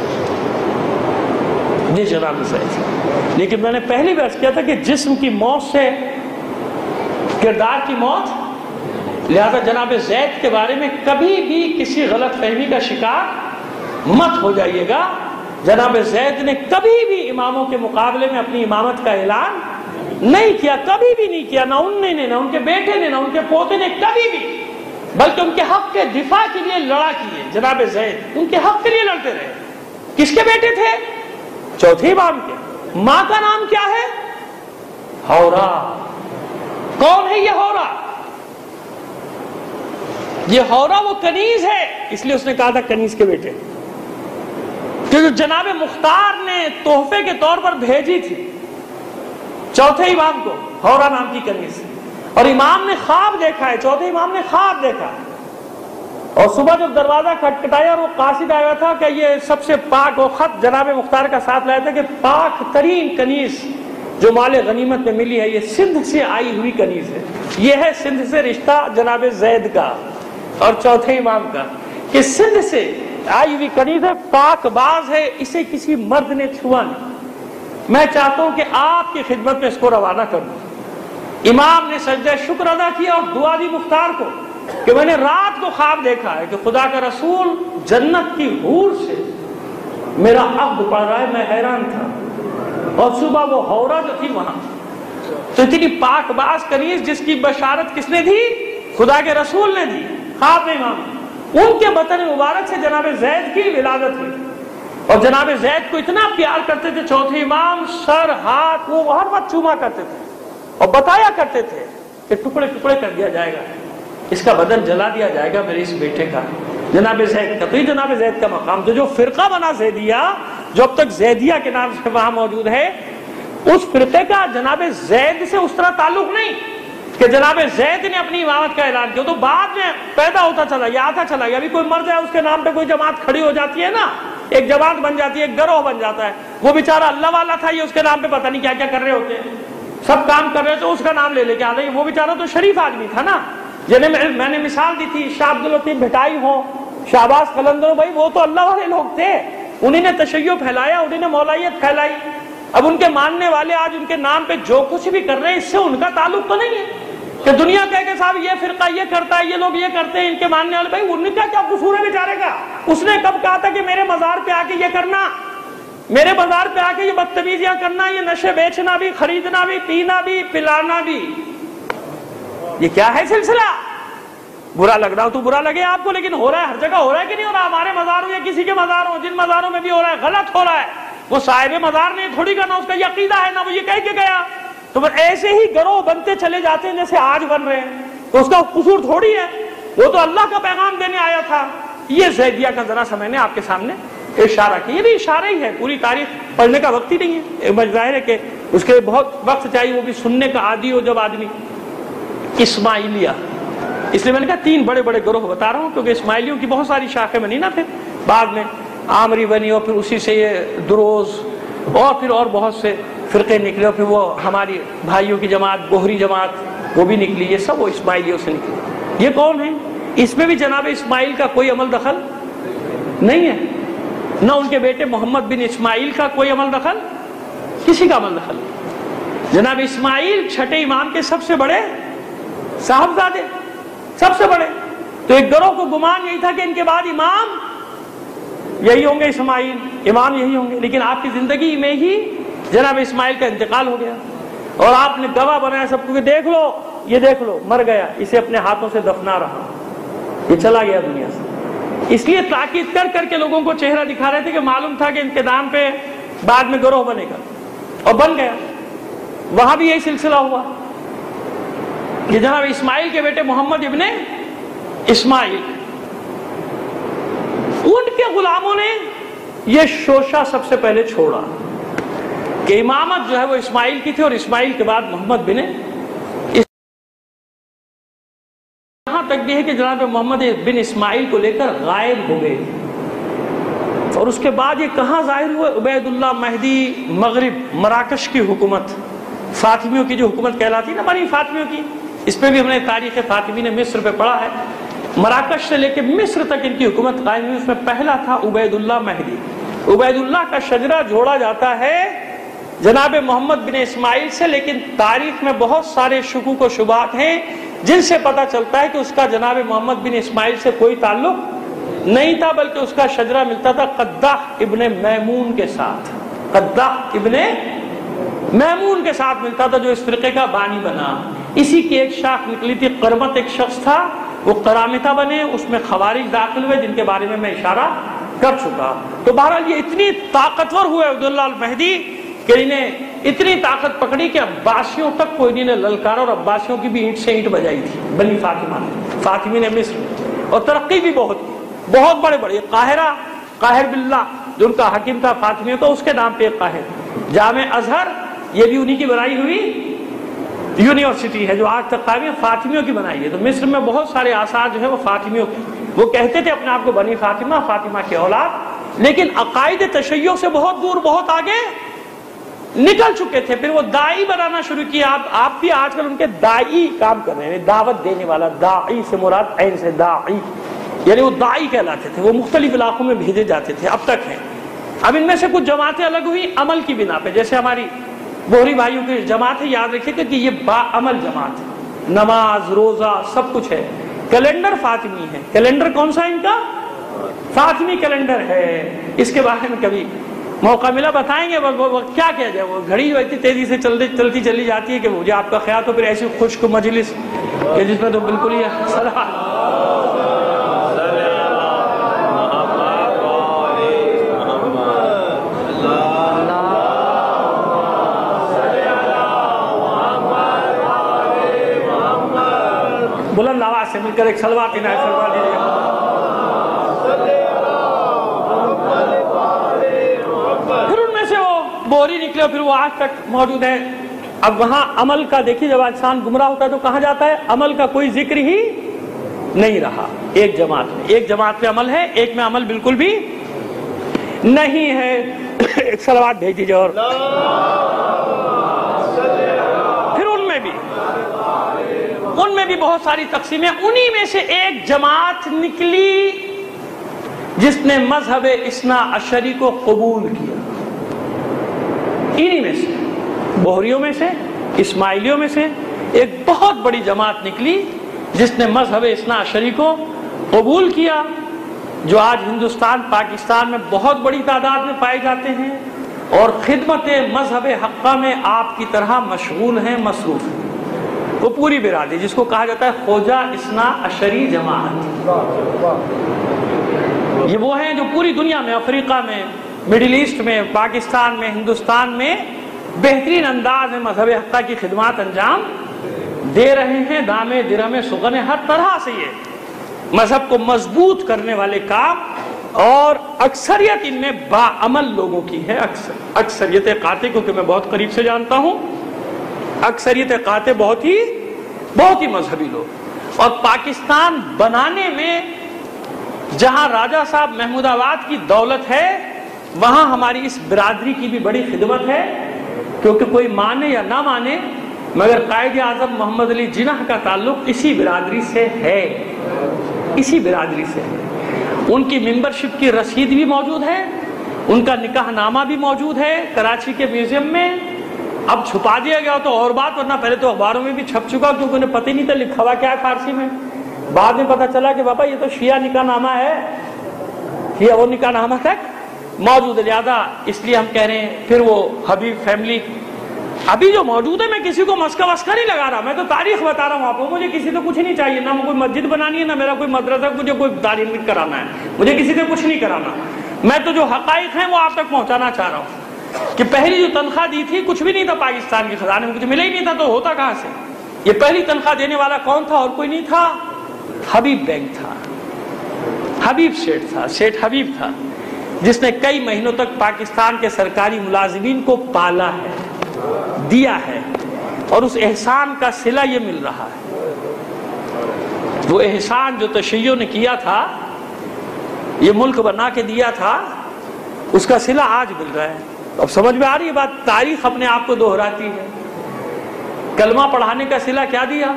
یہ جناب زید۔ لیکن میں نے پہلی بھی عرض کیا تھا کہ جسم کی موت سے کردار کی موت، لہذا جناب زید کے بارے میں کبھی بھی کسی غلط فہمی کا شکار مت ہو جائیے گا۔ جناب زید نے کبھی بھی اماموں کے مقابلے میں اپنی امامت کا اعلان نہیں کیا، کبھی بھی نہیں کیا، نہ ان نے نہ ان کے بیٹے نے نہ ان کے پوتے نے کبھی بھی، بلکہ ان کے حق کے دفاع کے لیے لڑا کیے۔ جناب زید ان کے حق کے لیے لڑتے رہے۔ کس کے بیٹے تھے؟ چوتھے امام کے۔ ماں کا نام کیا ہے؟ ہورا۔ کون ہے یہ ہورا؟ یہ ہورا وہ کنیز ہے، اس لیے اس نے کہا تھا کنیز کے بیٹے، جو جناب مختار نے تحفے کے طور پر بھیجی تھی چوتھے امام کو، ہورا نام کی کنیز، اور امام نے خواب دیکھا ہے، چوتھے امام نے خواب دیکھا، اور صبح جب دروازہ کھٹکھٹایا اور وہ قاصد آیا تھا کہ یہ سب سے پاک، وہ خط جناب مختار کا ساتھ لایا تھا کہ پاک ترین کنیز جو مال غنیمت میں ملی ہے یہ سندھ سے آئی ہوئی کنیز ہے، یہ ہے سندھ سے رشتہ جناب زید کا اور چوتھے امام کا، کہ سندھ سے آئی ہوئی کنیز ہے، پاک باز ہے، اسے کسی مرد نے چھوا نہیں، میں چاہتا ہوں کہ آپ کی خدمت میں اس کو روانہ کروں۔ امام نے سجدہ شکر ادا کیا اور دعا دی مختار کو کہ میں نے رات کو خواب دیکھا ہے کہ خدا کا رسول جنت کی حور سے میرا عقد پڑھ رہا ہے، میں حیران تھا، اور صبح وہ ہورا جو تھی وہاں، تو اتنی پاک باز کنیز جس کی بشارت کس نے دی؟ خدا کے رسول نے دی، خواب میں امام، ان کے بطن مبارک سے جناب زید کی ولادت ہوئی، اور جناب زید کو اتنا پیار کرتے تھے چوتھے امام، سر ہاتھ وہ ہر وقت چوما کرتے تھے اور بتایا کرتے تھے کہ ٹکڑے ٹکڑے کر دیا جائے گا، اس کا بدن جلا دیا جائے گا میرے اس بیٹے کا، جناب زید کا۔ تو یہ جناب زید کا مقام، تو جو فرقہ بنا زیدیہ، جو اب تک زیدیہ کے نام سے وہاں موجود ہے، اس فرقے کا جناب زید سے اس طرح تعلق نہیں کہ جناب زید نے اپنی امامت کا اعلان کیا، تو بعد میں پیدا ہوتا چلا گیا، آتا چلا گیا۔ ابھی کوئی مر جائے اس کے نام پہ کوئی جماعت کھڑی ہو جاتی ہے نا، ایک جماعت بن جاتی ہے، ایک گروہ بن جاتا ہے، وہ بیچارہ اللہ والا تھا، یہ اس کے نام پہ پتہ نہیں کیا کیا کر رہے ہوتے ہیں، سب کام کر رہے تو اس کا نام لے لے کے آتے ہیں، وہ بیچارہ تو شریف آدمی تھا نا، جنہیں میں نے مثال دی تھی، شاہ عبداللطیف بھٹائی ہو، شہباز قلندر، بھائی وہ تو اللہ والے لوگ تھے، انہیں نے تشیع پھیلایا، انہیں نے مولائیت پھیلائی، اب ان کے ماننے والے آج ان کے نام پہ جو کچھ بھی کر رہے ہیں اس سے ان کا تعلق تو نہیں ہے کہ دنیا کہے کہ صاحب یہ فرقہ یہ کرتا ہے، یہ لوگ یہ کرتے ہیں، ان کے ماننے والے، بھائی ان کا کیا قصور ہے بیچارے کا؟ اس نے کب کہا تھا کہ میرے مزار پہ آ کے یہ کرنا، میرے مزار پہ آ کے یہ بدتمیزیاں کرنا، یہ نشے بیچنا بھی، خریدنا بھی، پینا بھی، پلانا بھی؟ یہ کیا ہے سلسلہ؟ برا لگ رہا ہو تو برا لگے آپ کو، لیکن ہو رہا ہے ہر جگہ، ہو رہا ہے کہ نہیں ہو رہا؟ ہمارے مزاروں یا کسی کے مزاروں، جن مزاروں میں بھی ہو رہا ہے، غلط ہو رہا ہے۔ وہ صاحب مزار نے تھوڑی کرنا، اس کا یہ عقیدہ ہے، نہ وہ یہ کہہ کے گیا۔ تو بس ایسے ہی گروہ بنتے چلے جاتے ہیں جیسے آج بن رہے ہیں، تو اس کا قصور تھوڑی ہے، وہ تو اللہ کا پیغام دینے آیا تھا۔ یہ زیدیہ کا ذرا سا میں نے آپ کے سامنے اشارہ کیا، یہ بھی اشارہ ہی ہے، پوری تاریخ پڑھنے کا وقت ہی نہیں ہے، ظاہر ہے کہ اس کے بہت وقت چاہیے، وہ بھی سننے کا عادی ہو جب آدمی۔ اسماعیلیہ، اس لیے میں نے کہا تین بڑے بڑے گروہ بتا رہا ہوں، کیونکہ اسماعیلیوں کی بہت ساری شاخیں بنی نا، پھر بعد میں عامری بنی، اور پھر اسی سے یہ دروز، اور پھر اور بہت سے فرقے نکلے، اور پھر وہ ہماری بھائیوں کی جماعت بوہری جماعت وہ بھی نکلی، یہ سب وہ اسماعیلیوں سے نکلی۔ یہ کون ہیں؟ اس میں بھی جناب اسماعیل کا کوئی عمل دخل نہیں ہے، نہ ان کے بیٹے محمد بن اسماعیل کا کوئی عمل دخل، کسی کا عمل دخل نہیں۔ جناب اسماعیل چھٹے امام کے سب سے بڑے صاحبزادے، سب سے بڑے۔ تو ایک گروہ کو گمان یہی تھا کہ ان کے بعد امام یہی ہوں گے، اسماعیل امام یہی ہوں گے، لیکن آپ کی زندگی میں ہی جناب اسماعیل کا انتقال ہو گیا، اور آپ نے گواہ بنایا سب کو کہ دیکھ لو، یہ دیکھ لو، مر گیا، اسے اپنے ہاتھوں سے دفنا رہا، یہ چلا گیا دنیا سے۔ اس لیے تاکید کر کر کے لوگوں کو چہرہ دکھا رہے تھے کہ معلوم تھا کہ ان کے نام پہ بعد میں گروہ بنے گا، اور بن گیا۔ وہاں بھی یہی سلسلہ ہوا کہ جناب اسماعیل کے بیٹے محمد ابن اسماعیل، ان کے غلاموں نے یہ شوشہ سب سے پہلے چھوڑا کہ امامت جو ہے وہ اسماعیل کی تھی، اور اسماعیل کے بعد محمد بن، یہاں تک بھی ہے کہ جناب محمد بن اسماعیل کو لے کر غائب ہو گئے، اور اس کے بعد یہ کہاں ظاہر ہوئے؟ عبید اللہ مہدی مغرب مراکش کی حکومت، فاطمیوں کی جو حکومت کہلاتی ہے نا، بنی فاطمیوں کی، اس پہ بھی ہم نے تاریخ فاطمی نے مصر پہ پڑھا ہے، مراکش سے لے کے مصر تک ان کی حکومت قائم ہوئی۔ اس میں پہلا تھا عبید اللہ مہدی۔ عبید اللہ کا شجرہ جوڑا جاتا ہے جناب محمد بن اسماعیل سے، لیکن تاریخ میں بہت سارے شکوک و شبہات ہیں جن سے پتہ چلتا ہے کہ اس کا جناب محمد بن اسماعیل سے کوئی تعلق نہیں تھا، بلکہ اس کا شجرہ ملتا تھا قداح ابن میمون کے ساتھ، قداح ابن میمون کے ساتھ ملتا تھا، جو اس فرقے کا بانی بنا۔ اسی کی ایک شاخ نکلی تھی قرمت، ایک شخص تھا، وہ قرامطہ بنے، اس میں خوارج داخل ہوئے، جن کے بارے میں میں اشارہ کر چکا۔ تو بہرحال یہ اتنی طاقتور ہوئے عبداللہ المہدی کہ انہیں اتنی طاقت پکڑی کہ عباسیوں تک کو انہیں نے للکارا، اور عباسیوں کی بھی اینٹ سے اینٹ بجائی تھی بنی فاطمہ نے، فاطمی نے مصر میں، اور ترقی بھی بہت کی، بہت بڑے بڑے قاہرہ، قاہر باللہ جو ان کا حکیم تھا فاطمیوں، تو اس کے نام پہ ایک قاہر، جامع ازہر یہ بھی انہی کی بنائی ہوئی یونیورسٹی ہے جو آج تک قائم ہے، فاطمیوں کی بنائی ہے۔ تو مصر میں بہت سارے آثار جو ہے وہ فاطمیوں کے، وہ کہتے تھے اپنے آپ کو بنی فاطمہ، فاطمہ کے اولاد، لیکن عقائد تشیع سے بہت دور، بہت آگے نکل چکے تھے۔ پھر وہ داعی بنانا شروع کیا۔ آپ آپ بھی آج کل ان کے داعی کام کر رہے ہیں، دعوت دینے والا، داعی سے مراد عین سے داعی، یعنی وہ داعی کہلاتے تھے، وہ مختلف علاقوں میں بھیجے جاتے تھے، اب تک ہیں۔ اب ان میں سے کچھ جماعتیں الگ ہوئی عمل کی بنا پہ، جیسے ہماری بوہری بھائیوں کی جماعت ہے، یاد رکھیے کہ یہ با عمل جماعت ہے، نماز روزہ سب کچھ ہے۔ کیلنڈر فاطمی ہے، کیلنڈر کون سا ان کا؟ فاطمی کیلنڈر ہے۔ اس کے بارے میں کبھی موقع ملا بتائیں گے، وہ کیا کیا جائے، وہ گھڑی اتنی تیزی سے چلتی چلتی چلی جاتی ہے کہ مجھے آپ کا خیال تو پھر ایسی خشک مجلس کہ جس میں تو بالکل ہی بلند آواز سے مل کر ایک صلوات عنایت فرما دیجیے۔ پھر ان میں سے وہ بوہری نکلے اور پھر وہ آج تک موجود ہیں۔ اب وہاں عمل کا دیکھیے، جب انسان گمراہ ہوتا ہے تو کہاں جاتا ہے؟ عمل کا کوئی ذکر ہی نہیں رہا ایک جماعت میں۔ ایک جماعت میں عمل ہے، ایک میں عمل بالکل بھی نہیں ہے۔ ایک صلوات بھیج دیجیے۔ اور پھر ان میں بھی ان میں بھی بہت ساری تقسیمیں، انہی میں سے ایک جماعت نکلی جس نے مذہب اثنا عشری کو قبول کیا۔ انہی میں سے، بوہریوں میں سے، اسماعیلیوں میں سے ایک بہت بڑی جماعت نکلی جس نے مذہب اثنا عشری کو قبول کیا، جو آج ہندوستان پاکستان میں بہت بڑی تعداد میں پائے جاتے ہیں اور خدمت مذہب حقہ میں آپ کی طرح مشغول ہیں، مصروف ہیں۔ وہ پوری برادری جس کو کہا جاتا ہے خواجہ اثنا عشری جماعت، یہ وہ ہیں جو پوری دنیا میں، افریقہ میں، مڈل ایسٹ میں، پاکستان میں، ہندوستان میں بہترین انداز میں مذہب حقہ کی خدمات انجام دے رہے ہیں۔ دامے درہم سخن، ہر طرح سے یہ مذہب کو مضبوط کرنے والے کام، اور اکثریت ان میں باعمل لوگوں کی ہے۔ اکثر اکثریت قاطع، کیونکہ میں بہت قریب سے جانتا ہوں، اکثریت قاطع بہت ہی بہت ہی مذہبی لوگ۔ اور پاکستان بنانے میں جہاں راجہ صاحب محمود آباد کی دولت ہے، وہاں ہماری اس برادری کی بھی بڑی خدمت ہے، کیونکہ کوئی مانے یا نہ مانے مگر قائد اعظم محمد علی جناح کا تعلق اسی برادری سے ہے، اسی برادری سے ہے۔ ان کی ممبرشپ کی رسید بھی موجود ہے، ان کا نکاح نامہ بھی موجود ہے کراچی کے میوزیم میں۔ اب چھپا دیا گیا تو اور بات، ورنہ پہلے تو اخباروں میں بھی چھپ چکا، کیونکہ انہیں پتہ ہی نہیں تھا لکھا ہوا کیا ہے فارسی میں۔ بعد میں پتہ چلا کہ بابا یہ تو شیعہ نکاح نامہ ہے، یہ وہ نکاح نامہ تک موجود ہے۔ لہٰذا اس لیے ہم کہہ رہے ہیں، پھر وہ حبیب فیملی ابھی جو موجود ہے، میں کسی کو مسکا وسکا نہیں لگا رہا، میں تو تاریخ بتا رہا ہوں آپ کو۔ مجھے کسی سے کچھ نہیں چاہیے، نہ کوئی مسجد بنانی ہے، نہ میرا کوئی مدرسہ، مجھے کوئی تعلیم کرانا ہے، مجھے کسی سے کچھ نہیں کرانا۔ میں تو جو حقائق ہیں وہ آپ تک پہنچانا چاہ رہا ہوں کہ پہلی جو تنخواہ دی تھی، کچھ بھی نہیں تھا پاکستان کے خزانے میں، کچھ ملا ہی نہیں تھا، تو ہوتا کہاں سے؟ یہ پہلی تنخواہ دینے والا کون تھا؟ اور کوئی نہیں تھا، حبیب بینک تھا، حبیب سیٹھ تھا، سیٹھ حبیب تھا، جس نے کئی مہینوں تک پاکستان کے سرکاری ملازمین کو پالا ہے، دیا ہے، اور اس احسان کا صلہ یہ مل رہا ہے۔ وہ احسان جو تشیع نے کیا تھا، یہ ملک بنا کے دیا تھا، اس کا صلہ آج مل رہا ہے۔ اب سمجھ میں آ رہی ہے بات؟ تاریخ اپنے آپ کو دہراتی ہے۔ کلمہ پڑھانے کا صلہ کیا دیا؟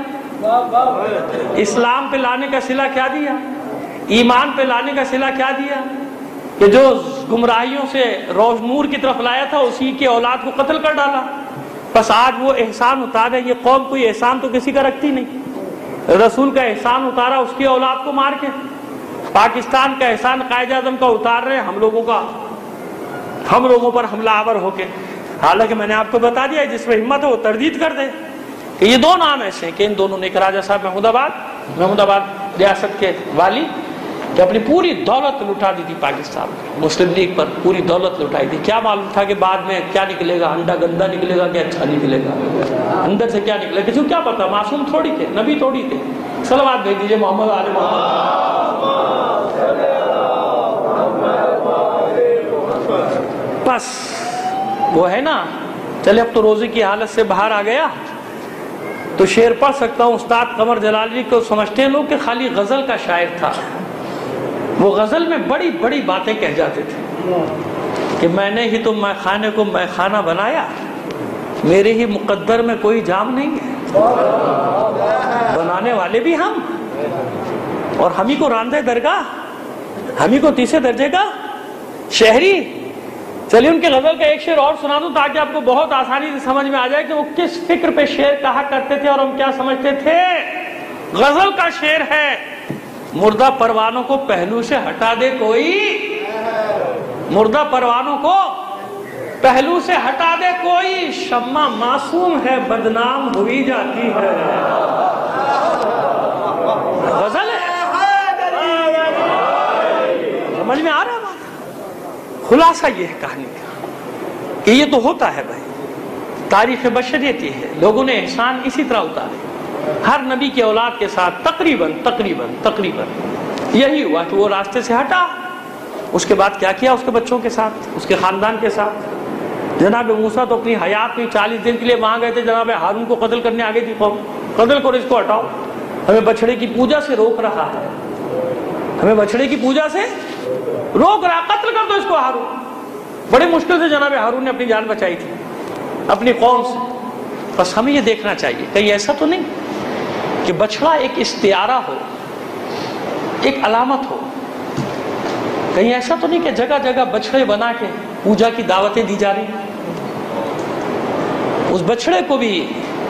اسلام پہ لانے کا صلہ کیا دیا؟ ایمان پہ لانے کا صلہ کیا دیا؟ کہ جو گمراہیوں سے روش نور کی طرف لایا تھا، اسی کی اولاد کو قتل کر ڈالا۔ بس آج وہ احسان اتارا۔ یہ قوم کوئی احسان تو کسی کا رکھتی نہیں، رسول کا احسان اتارا اس کی اولاد کو مار کے، پاکستان کا احسان قائد اعظم کا اتار رہے ہیں ہم لوگوں کا، ہم لوگوں پر حملہ آور ہو کے۔ حالانکہ میں نے آپ کو بتا دیا، جس میں ہمت ہے وہ تردید کر دے کہ یہ دو نام ایسے ہیں کہ ان دونوں نے، ایک راجہ صاحب محمود آباد محمود آباد ریاست کے والی، کہ اپنی پوری دولت لٹا دی تھی پاکستان مسلم لیگ پر، پوری دولت لٹائی تھی۔ کیا معلوم تھا کہ بعد میں کیا نکلے گا، انڈا گندا نکلے گا کہ اچھا نکلے گا، اندر سے کیا نکلے گا، کسی کو کیا پتا؟ معصوم تھوڑی تھے، نبی تھوڑی تھے۔ صلوات بھیج دیجیے محمد آل محمد۔ بس وہ ہے نا، چلے اب تو روزے کی حالت سے باہر آ گیا تو شعر پڑھ سکتا ہوں۔ استاد قمر جلالی کو سمجھتے ہیں لوگ کہ خالی غزل کا شاعر تھا، وہ غزل میں بڑی بڑی باتیں کہہ جاتے تھے کہ میں نے ہی تو میں خانے کو میں خانہ بنایا، میرے ہی مقدر میں کوئی جام نہیں ہے، بنانے والے بھی ہم، اور ہم ہی کو راندے درگاہ، ہم ہی کو تیسرے درجے کا شہری۔ چلیے ان کے غزل کا ایک شعر اور سنا دوں تاکہ آپ کو بہت آسانی سے سمجھ میں آ جائے کہ وہ کس فکر پہ شعر کہا کرتے تھے اور ہم کیا سمجھتے تھے۔ غزل کا شعر ہے، مردہ پروانوں کو پہلو سے ہٹا دے کوئی، مردہ پروانوں کو پہلو سے ہٹا دے کوئی، شمع معصوم ہے بدنام ہوئی جاتی ہے۔ غزل ہے، سمجھ میں آ رہا ہے؟ خلاصہ یہ ہے کہانی کا کہ یہ تو ہوتا ہے بھائی، تاریخ بشریت یہ ہے، لوگوں نے احسان اسی طرح اتارے ہر نبی کی اولاد کے ساتھ۔ تقریباً تقریباً تقریباً یہی ہوا کہ وہ راستے سے ہٹا، اس کے بعد کیا کیا اس کے بچوں کے ساتھ، اس کے خاندان کے ساتھ۔ جناب موسیٰ تو اپنی حیات میں چالیس دن کے لیے وہاں گئے تھے، جناب ہارون کو قتل کرنے آ گئی تھی قوم، قتل کرو، اس کو ہٹاؤ، ہمیں بچڑے کی پوجا سے روک رہا ہے، ہمیں بچڑے کی پوجا سے روک رہا، قتل کر دو اس کو ہارون۔ بڑے مشکل سے جناب ہارون نے اپنی جان بچائی تھی اپنی قوم سے۔ بس ہمیں یہ دیکھنا چاہیے کہیں ایسا تو نہیں کہ بچڑا ایک استعارہ ہو، ایک علامت ہو، کہیں ایسا تو نہیں کہ جگہ جگہ بچڑے بنا کے پوجا کی دعوتیں دی جا رہی ہیں۔ اس بچڑے کو بھی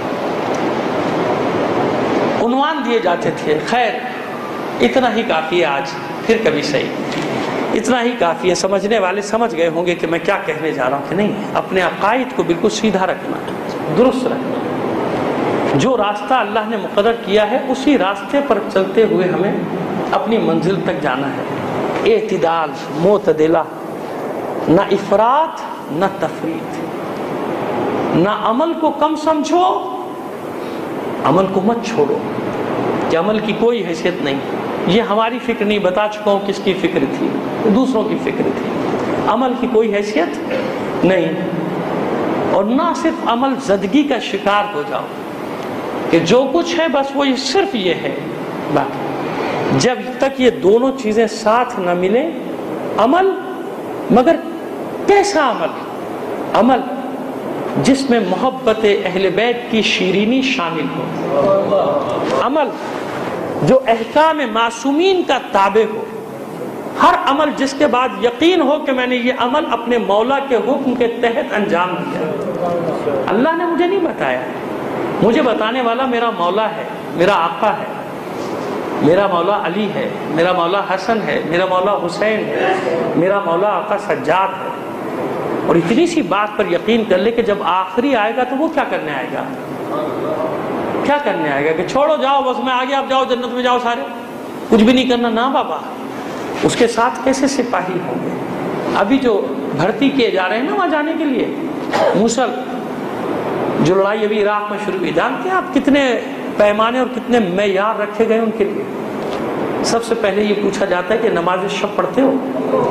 عنوان دیے جاتے تھے. خیر اتنا ہی کافی ہے آج، پھر کبھی صحیح اتنا ہی کافی ہے. سمجھنے والے سمجھ گئے ہوں گے کہ میں کیا کہنے جا رہا ہوں کہ نہیں. اپنے عقائد کو بالکل سیدھا رکھنا، درست رکھنا. جو راستہ اللہ نے مقرر کیا ہے اسی راستے پر چلتے ہوئے ہمیں اپنی منزل تک جانا ہے. اعتدال، معتدلہ، نہ افراط نہ تفریط. نہ عمل کو کم سمجھو، عمل کو مت چھوڑو کہ عمل کی کوئی حیثیت نہیں. یہ ہماری فکر نہیں، بتا چکا ہوں کس کی فکر تھی، دوسروں کی فکر تھی. عمل کی کوئی حیثیت نہیں. اور نہ صرف عمل زدگی کا شکار ہو جاؤ کہ جو کچھ ہے بس وہ صرف یہ ہے. باقی جب تک یہ دونوں چیزیں ساتھ نہ ملیں، عمل مگر کیسا عمل؟ عمل جس میں محبت اہل بیت کی شیرینی شامل ہو. عمل جو احکام معصومین کا تابع ہو. ہر عمل جس کے بعد یقین ہو کہ میں نے یہ عمل اپنے مولا کے حکم کے تحت انجام دیا. اللہ نے مجھے نہیں بتایا، مجھے بتانے والا میرا مولا ہے، میرا آقا ہے. میرا مولا علی ہے، میرا مولا حسن ہے، میرا مولا حسین ہے، میرا مولا آقا سجاد ہے. اور اتنی سی بات پر یقین کر لے کہ جب آخری آئے گا تو وہ کیا کرنے آئے گا؟ کیا کرنے آئے گا کہ چھوڑو جاؤ بس میں آ گیا، اب جاؤ جنت میں جاؤ سارے، کچھ بھی نہیں کرنا. نہ بابا، اس کے ساتھ کیسے سپاہی ہوں گے؟ ابھی جو بھرتی کیے جا رہے ہیں نا وہاں جانے کے لیے، موصل جو لڑائی ابھی عراق میں شروع ہوئی، جانتے ہیں آپ کتنے پیمانے اور کتنے معیار رکھے گئے ان کے لیے؟ سب سے پہلے یہ پوچھا جاتا ہے کہ نماز شب پڑھتے ہو؟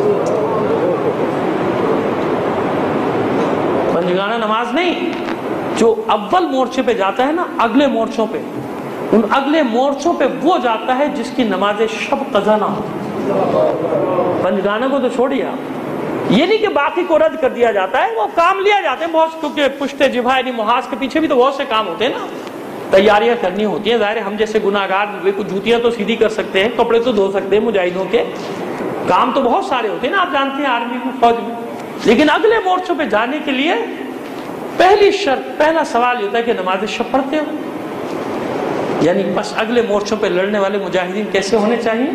پنجگانہ نماز نہیں، جو اول مورچے پہ جاتا ہے نا، اگلے مورچوں پہ، ان اگلے مورچوں پہ وہ جاتا ہے جس کی نماز شب قضا نہ ہو. پنجگانہ کو تو چھوڑیے آپ، یہ نہیں کہ باقی کو رد کر دیا جاتا ہے، وہ کام لیا جاتے ہیں بہت، کیونکہ پشتے جبہا یعنی محاذ کے پیچھے بھی تو بہت سے کام ہوتے ہیں نا، تیاریاں کرنی ہوتی ہیں. ظاہر ہے ہم جیسے گناہگار کچھ جوتیاں تو سیدھی کر سکتے ہیں، کپڑے تو دھو سکتے ہیں، مجاہدوں کے کام تو بہت سارے ہوتے ہیں نا، آپ جانتے ہیں آرمی میں، فوج میں. لیکن اگلے مورچوں پہ جانے کے لیے پہلی شرط، پہلا سوال یہ ہوتا ہے کہ نماز شب پڑھتے ہو. یعنی بس اگلے مورچوں پہ لڑنے والے مجاہدین کیسے ہونے چاہیے؟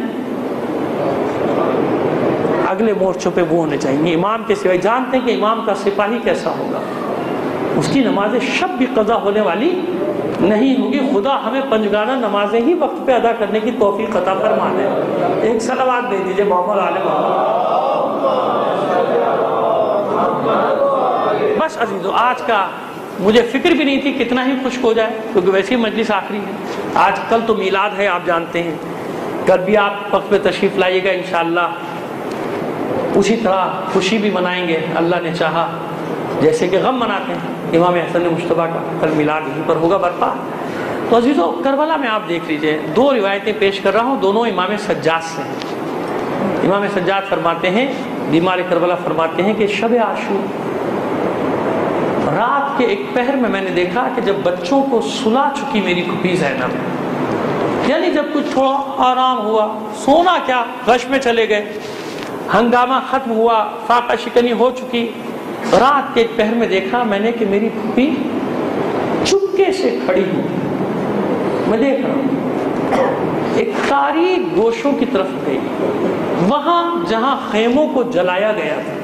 اگلے مورچوں پہ وہ ہونے چاہیے امام کے سوائے. جانتے ہیں کہ امام کا سپاہی کیسا ہوگا، اس کی نماز شب بھی قضا ہونے والی نہیں ہوگی. خدا ہمیں پنجگانہ نمازیں ہی وقت پہ ادا کرنے کی توفیق عطا فرما دے. ایک صلوات دے دیجئے محمد آل محمد. بس عزیزو، آج کا مجھے فکر بھی نہیں تھی کتنا ہی خشک ہو جائے، کیونکہ ویسی مجلس آخری ہے. آج کل تو میلاد ہے آپ جانتے ہیں، کل بھی آپ وقت پہ تشریف لائیے گا انشاءاللہ. اسی طرح خوشی بھی منائیں گے اللہ نے چاہا، جیسے کہ غم مناتے ہیں امام حسن مجتبیٰ کا. کل میلاد یہیں پر ہوگا برپا. تو عزیزو، کربلا میں آپ دیکھ لیجئے دو روایتیں پیش کر رہا ہوں، دونوں امام سجاد سے ہیں. امام سجاد فرماتے ہیں، بیمار کربلا فرماتے ہیں کہ شب عاشور رات کے ایک پہر میں میں نے دیکھا کہ جب بچوں کو سلا چکی میری پھوپھی زینب، یعنی جب کچھ تھوڑا آرام ہوا، سونا کیا غش میں چلے گئے، ہنگامہ ختم ہوا، فاقہ شکنی ہو چکی، رات کے ایک پہر میں دیکھا میں نے کہ میری پھوپھی چپکے سے کھڑی ہوئی. میں دیکھ رہا ہوں ایک تاریک گوشوں کی طرف گئی، وہاں جہاں خیموں کو جلایا گیا تھا،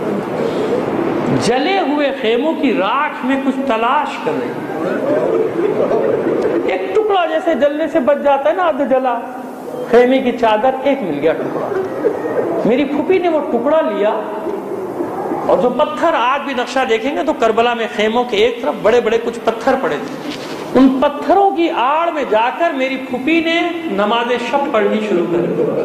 جلے ہوئے خیموں کی راکھ میں کچھ تلاش کر رہی. ایک ٹکڑا جیسے جلنے سے بچ جاتا ہے نا، آدھا جلا خیمے کی چادر، ایک مل گیا ٹکڑا. میری پھوپھی نے وہ ٹکڑا لیا، اور جو پتھر آج بھی نقشہ دیکھیں گے تو کربلا میں خیموں کے ایک طرف بڑے بڑے کچھ پتھر پڑے تھے، ان پتھروں کی آڑ میں جا کر میری پھوپھی نے نماز شب پڑھنی شروع کر دی.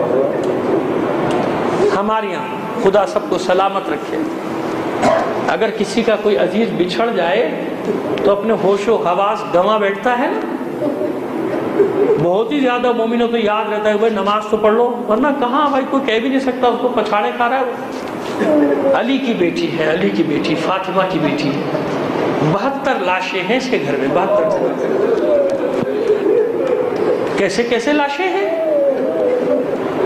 ہمارے یہاں خدا سب کو سلامت رکھے، اگر کسی کا کوئی عزیز بچھڑ جائے تو اپنے ہوش و حواس گنوا بیٹھتا ہے نا. بہت ہی زیادہ مومنوں تو یاد رہتا ہے بھائی نماز تو پڑھ لو، ورنہ کہاں بھائی کوئی کہہ بھی نہیں سکتا اس کو پچھاڑے کھا رہا ہے. علی کی بیٹی ہے، علی کی بیٹی، فاطمہ کی بیٹی ہے. بہتر لاشیں ہیں اس کے گھر میں، بہتر. کیسے کیسے لاشیں ہیں،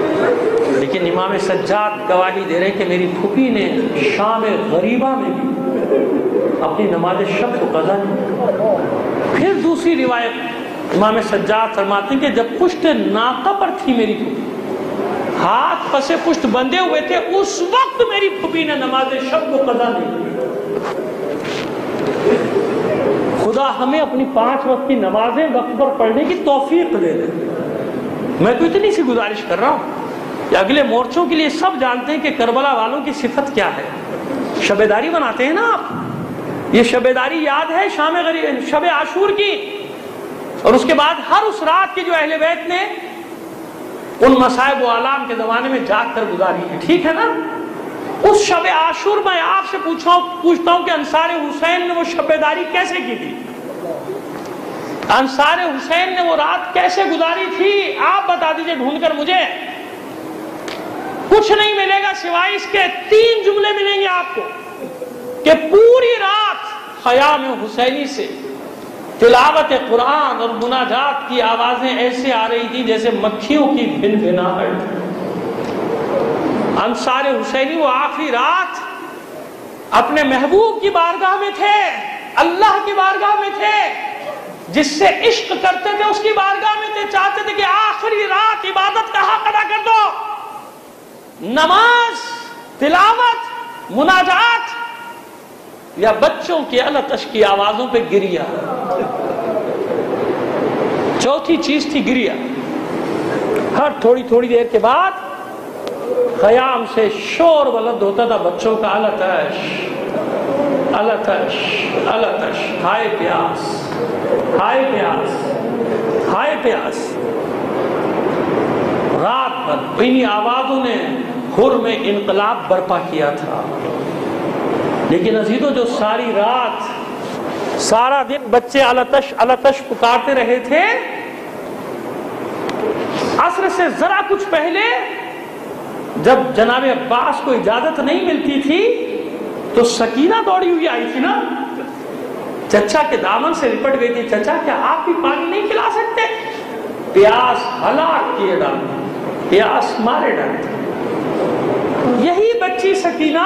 لیکن امام سجاد گواہی دے رہے کہ میری پھوپھی نے شام غریبہ میں بھی اپنی نماز شب کو قضا نہیں۔ پھر دوسری روایت امام سجاد فرماتے ہیں کہ جب پشت ناقہ پر تھی میری پھوپھی، ہاتھ پسے پشت بندھے ہوئے تھے، اس وقت میری پھوپھی نے نماز شب کو قضا نہیں کی۔ خدا ہمیں اپنی پانچ وقت کی نمازیں وقت پر پڑھنے کی توفیق دے دے۔ میں تو اتنی سی گزارش کر رہا ہوں کہ اگلے مورچوں کے لیے سب جانتے ہیں کہ کربلا والوں کی صفت کیا ہے۔ شب داری مناتے ہیں نا آپ، یہ شب داری یاد ہے شام غریب شب عاشور کی، اور اس کے بعد ہر اس رات کی جو اہل بیت نے ان مصائب و آلام کے زمانے میں جاگ کر گزاری ہے، ٹھیک ہے نا؟ اس شب عاشور میں آپ سے پوچھا پوچھتا ہوں کہ انصار حسین نے وہ شب داری کیسے کی تھی؟ انصار حسین نے وہ رات کیسے گزاری تھی؟ آپ بتا دیجئے ڈھونڈ کر مجھے۔ کچھ نہیں ملے گا سوائے اس کے تین جملے ملیں گے آپ کو کہ پوری رات خیام حسینی سے تلاوت قرآن اور مناجات کی آوازیں ایسے آ رہی تھی جیسے مکھیوں کی بھن بھناہٹ۔ انصار حسینی وہ آخری رات اپنے محبوب کی بارگاہ میں تھے، اللہ کی بارگاہ میں تھے، جس سے عشق کرتے تھے اس کی بارگاہ میں تھے، چاہتے تھے کہ آخری رات عبادت کا حق ادا کر دو، نماز، تلاوت، مناجات یا بچوں کی التش کی آوازوں پہ گریا۔ چوتھی چیز تھی گریا۔ ہر تھوڑی تھوڑی دیر کے بعد خیام سے شور بلند ہوتا تھا بچوں کا، التش التش التش، ہائے پیاس ہائے پیاس ہائے پیاس۔ رات بھر انہی آوازوں نے ہر میں انقلاب برپا کیا تھا۔ لیکن عزیزوں جو ساری رات سارا دن بچے التش التش پکارتے رہے تھے، عصر سے ذرا کچھ پہلے جب جناب عباس کو اجازت نہیں ملتی تھی تو سکینہ دوڑی ہوئی آئی تھی نا، چچا کے دامن سے لپٹ گئی تھی، چچا کیا آپ بھی پانی نہیں کھلا سکتے؟ پیاس ہلاک کیے ڈالتے، پیاس مارے ڈالتے۔ یہی بچی سکینہ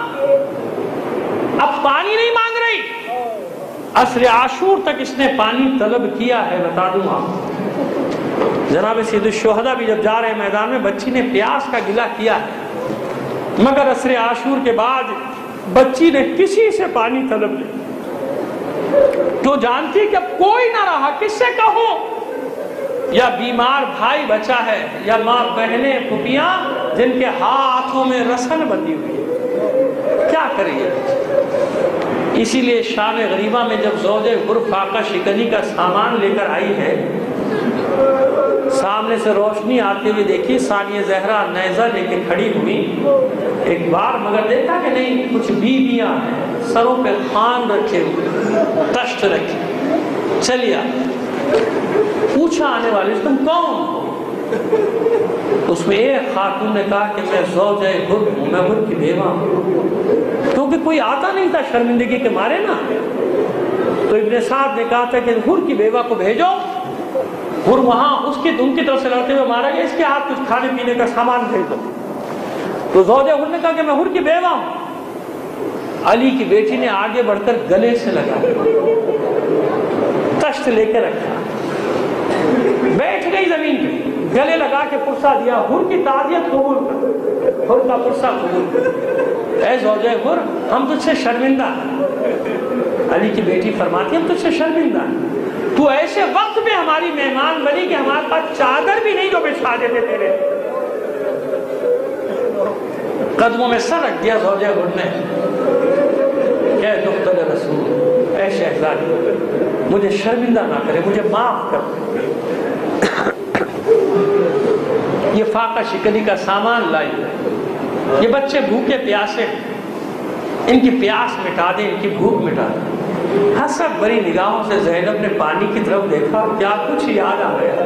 اب پانی نہیں مانگ رہی، عصر عاشور تک اس نے پانی طلب کیا ہے۔ بتا دوں آپ، جناب سید الشہداء بھی جب جا رہے میدان میں بچی نے پیاس کا گلہ کیا ہے، مگر عصر عاشور کے بعد بچی نے کسی سے پانی طلب نہیں۔ تو جانتی کہ اب کوئی نہ رہا، کس سے کہوں؟ یا بیمار بھائی بچا ہے، یا ماں بہنیں پھوپھیاں جن کے ہاتھوں میں رسن بندھی ہوئی ہے، کیا کریے؟ اسی لیے شان غریبہ میں جب زوجہ حر فاقہ شکنی کا سامان لے کر آئی ہے، سامنے سے روشنی آتے ہوئے دیکھی ثانیہ زہرا نیزہ لے کے کھڑی ہوئی ایک بار، مگر دیکھا کہ نہیں کچھ بیویاں ہیں، سروں پہ خان رکھے ہوئے، تشت رکھے، چلیا پوچھا آنے والے تم کون؟ اس میں ایک خاتون نے کہا کہ میں زوجہ حر ہوں، میں حر کی بیوہ ہوں، کیونکہ کوئی آتا نہیں تھا شرمندگی کے مارے نا۔ تو ابن سعد نے کہا تھا کہ حر کی بیوہ کو بھیجو، حر وہاں اس کی ان کی طرف سے لڑتے ہوئے مارا گیا، اس کے ہاتھ کچھ کھانے پینے کا سامان بھیج دو۔ تو زوجہ حر نے کہا کہ میں حر کی بیوہ ہوں۔ علی کی بیٹی نے آگے بڑھ کر گلے سے لگا، تشت لے کے رکھا، بیٹھ گئی زمین پہ، گلے لگا کے پرسہ دیا، حر کی تعزیت قبول کر، حر کا پرسہ قبول کر۔ اے زوجہ حر ہم تجھ سے شرمندہ ہیں۔ علی کی بیٹی فرماتی ہم تجھ سے شرمندہ ہیں، تو ایسے وقت میں ہماری مہمان بنی کہ ہمارے پاس چادر بھی نہیں جو بچھا دیتے تیرے۔ قدموں میں سر رکھ دیا زوجہ حر نے، اے دختر رسول، اے شہزادی مجھے شرمندہ نہ کرے، مجھے معاف کر۔ یہ فاقہ شکنی کا سامان لائی، یہ بچے بھوکے پیاسے، ان کی پیاس مٹا دیں، ان کی بھوک مٹا دیں۔ حسب بری نگاہوں سے زینب نے پانی کی طرف دیکھا، کیا کچھ یاد آ گیا،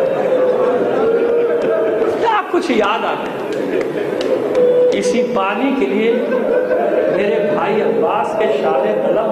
کیا کچھ یاد آ گیا۔ اسی پانی کے لیے میرے بھائی عباس کے شان قلم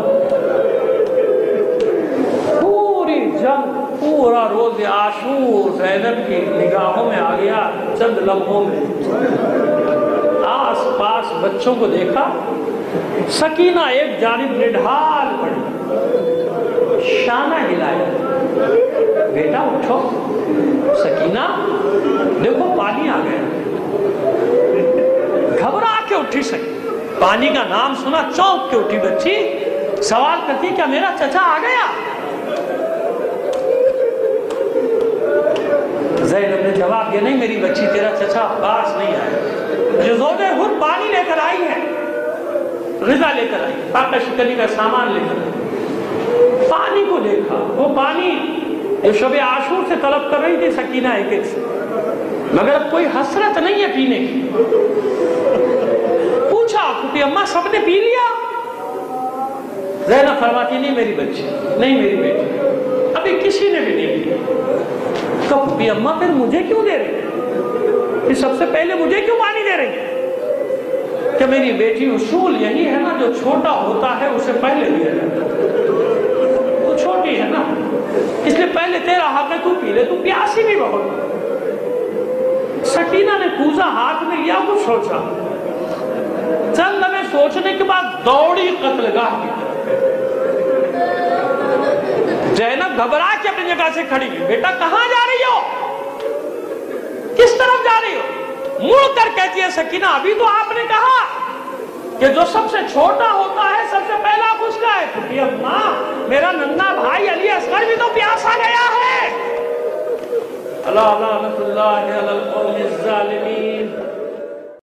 پوری جنگ، پورا روز عاشور زینب کی نگاہوں میں آ گیا۔ چند لمحوں میں آس پاس بچوں کو دیکھا، سکینہ ایک جانب نڈھال پڑی، شانہ ہلایا، بیٹا اٹھو۔ سکینہ دیکھو پانی آ گیا، گھبرا کے اٹھی سکینہ، پانی کا نام سنا چونک کے اٹھی بچی، سوال کرتی کیا میرا چچا آ گیا؟ زینب نے جواب دیا نہیں میری بچی، تیرا چچا عباس نہیں آیا، جو زوج خود پانی لے کر آئی ہے، غذا لے کر آئی، پاکہ شکنی کا سامان لے کر آئی۔ پانی کو دیکھا، وہ پانی جو شب عاشور سے طلب کر رہی تھی سکینہ ایک ایک سے، مگر اب کوئی حسرت نہیں ہے پینے کی۔ پوچھا کہ اماں سب نے پی لیا؟ زینب فرماتی نہیں میری بچی، نہیں میری بیٹی، ابھی کسی نے بھی نہیں پیا۔ کب بھی اماں پھر مجھے کیوں دے رہی ہے؟ سب سے پہلے مجھے کیوں پانی دے رہی ہے؟ کہ میری بیٹی اصول یہی ہے نا، جو چھوٹا ہوتا ہے اسے پہلے دیا جاتا ہے، وہ چھوٹی ہے نا، اس لیے پہلے تیرا حق ہے، تو پی لے، تو پیاسی بھی بہت۔ سکینہ نے کوزہ ہاتھ میں لیا، کچھ سوچا، چند لمحے سوچنے کے بعد دوڑی قتل گاہ کی۔ زینب گھبرا کے اپنی جگہ سے کھڑی ہوئی، بیٹا کہاں جا رہی ہو؟ کس طرف جا رہی ہو؟ مڑ کر کہتی ہے سکینہ ابھی تو آپ نے کہا کہ جو سب سے چھوٹا ہوتا ہے سب سے پہلا خشک ہے۔ کہ اماں میرا ننھا بھائی علی اصغر بھی تو پیاسا گیا ہے۔ اللہ لعنت اللہ علی القوم الظالمین۔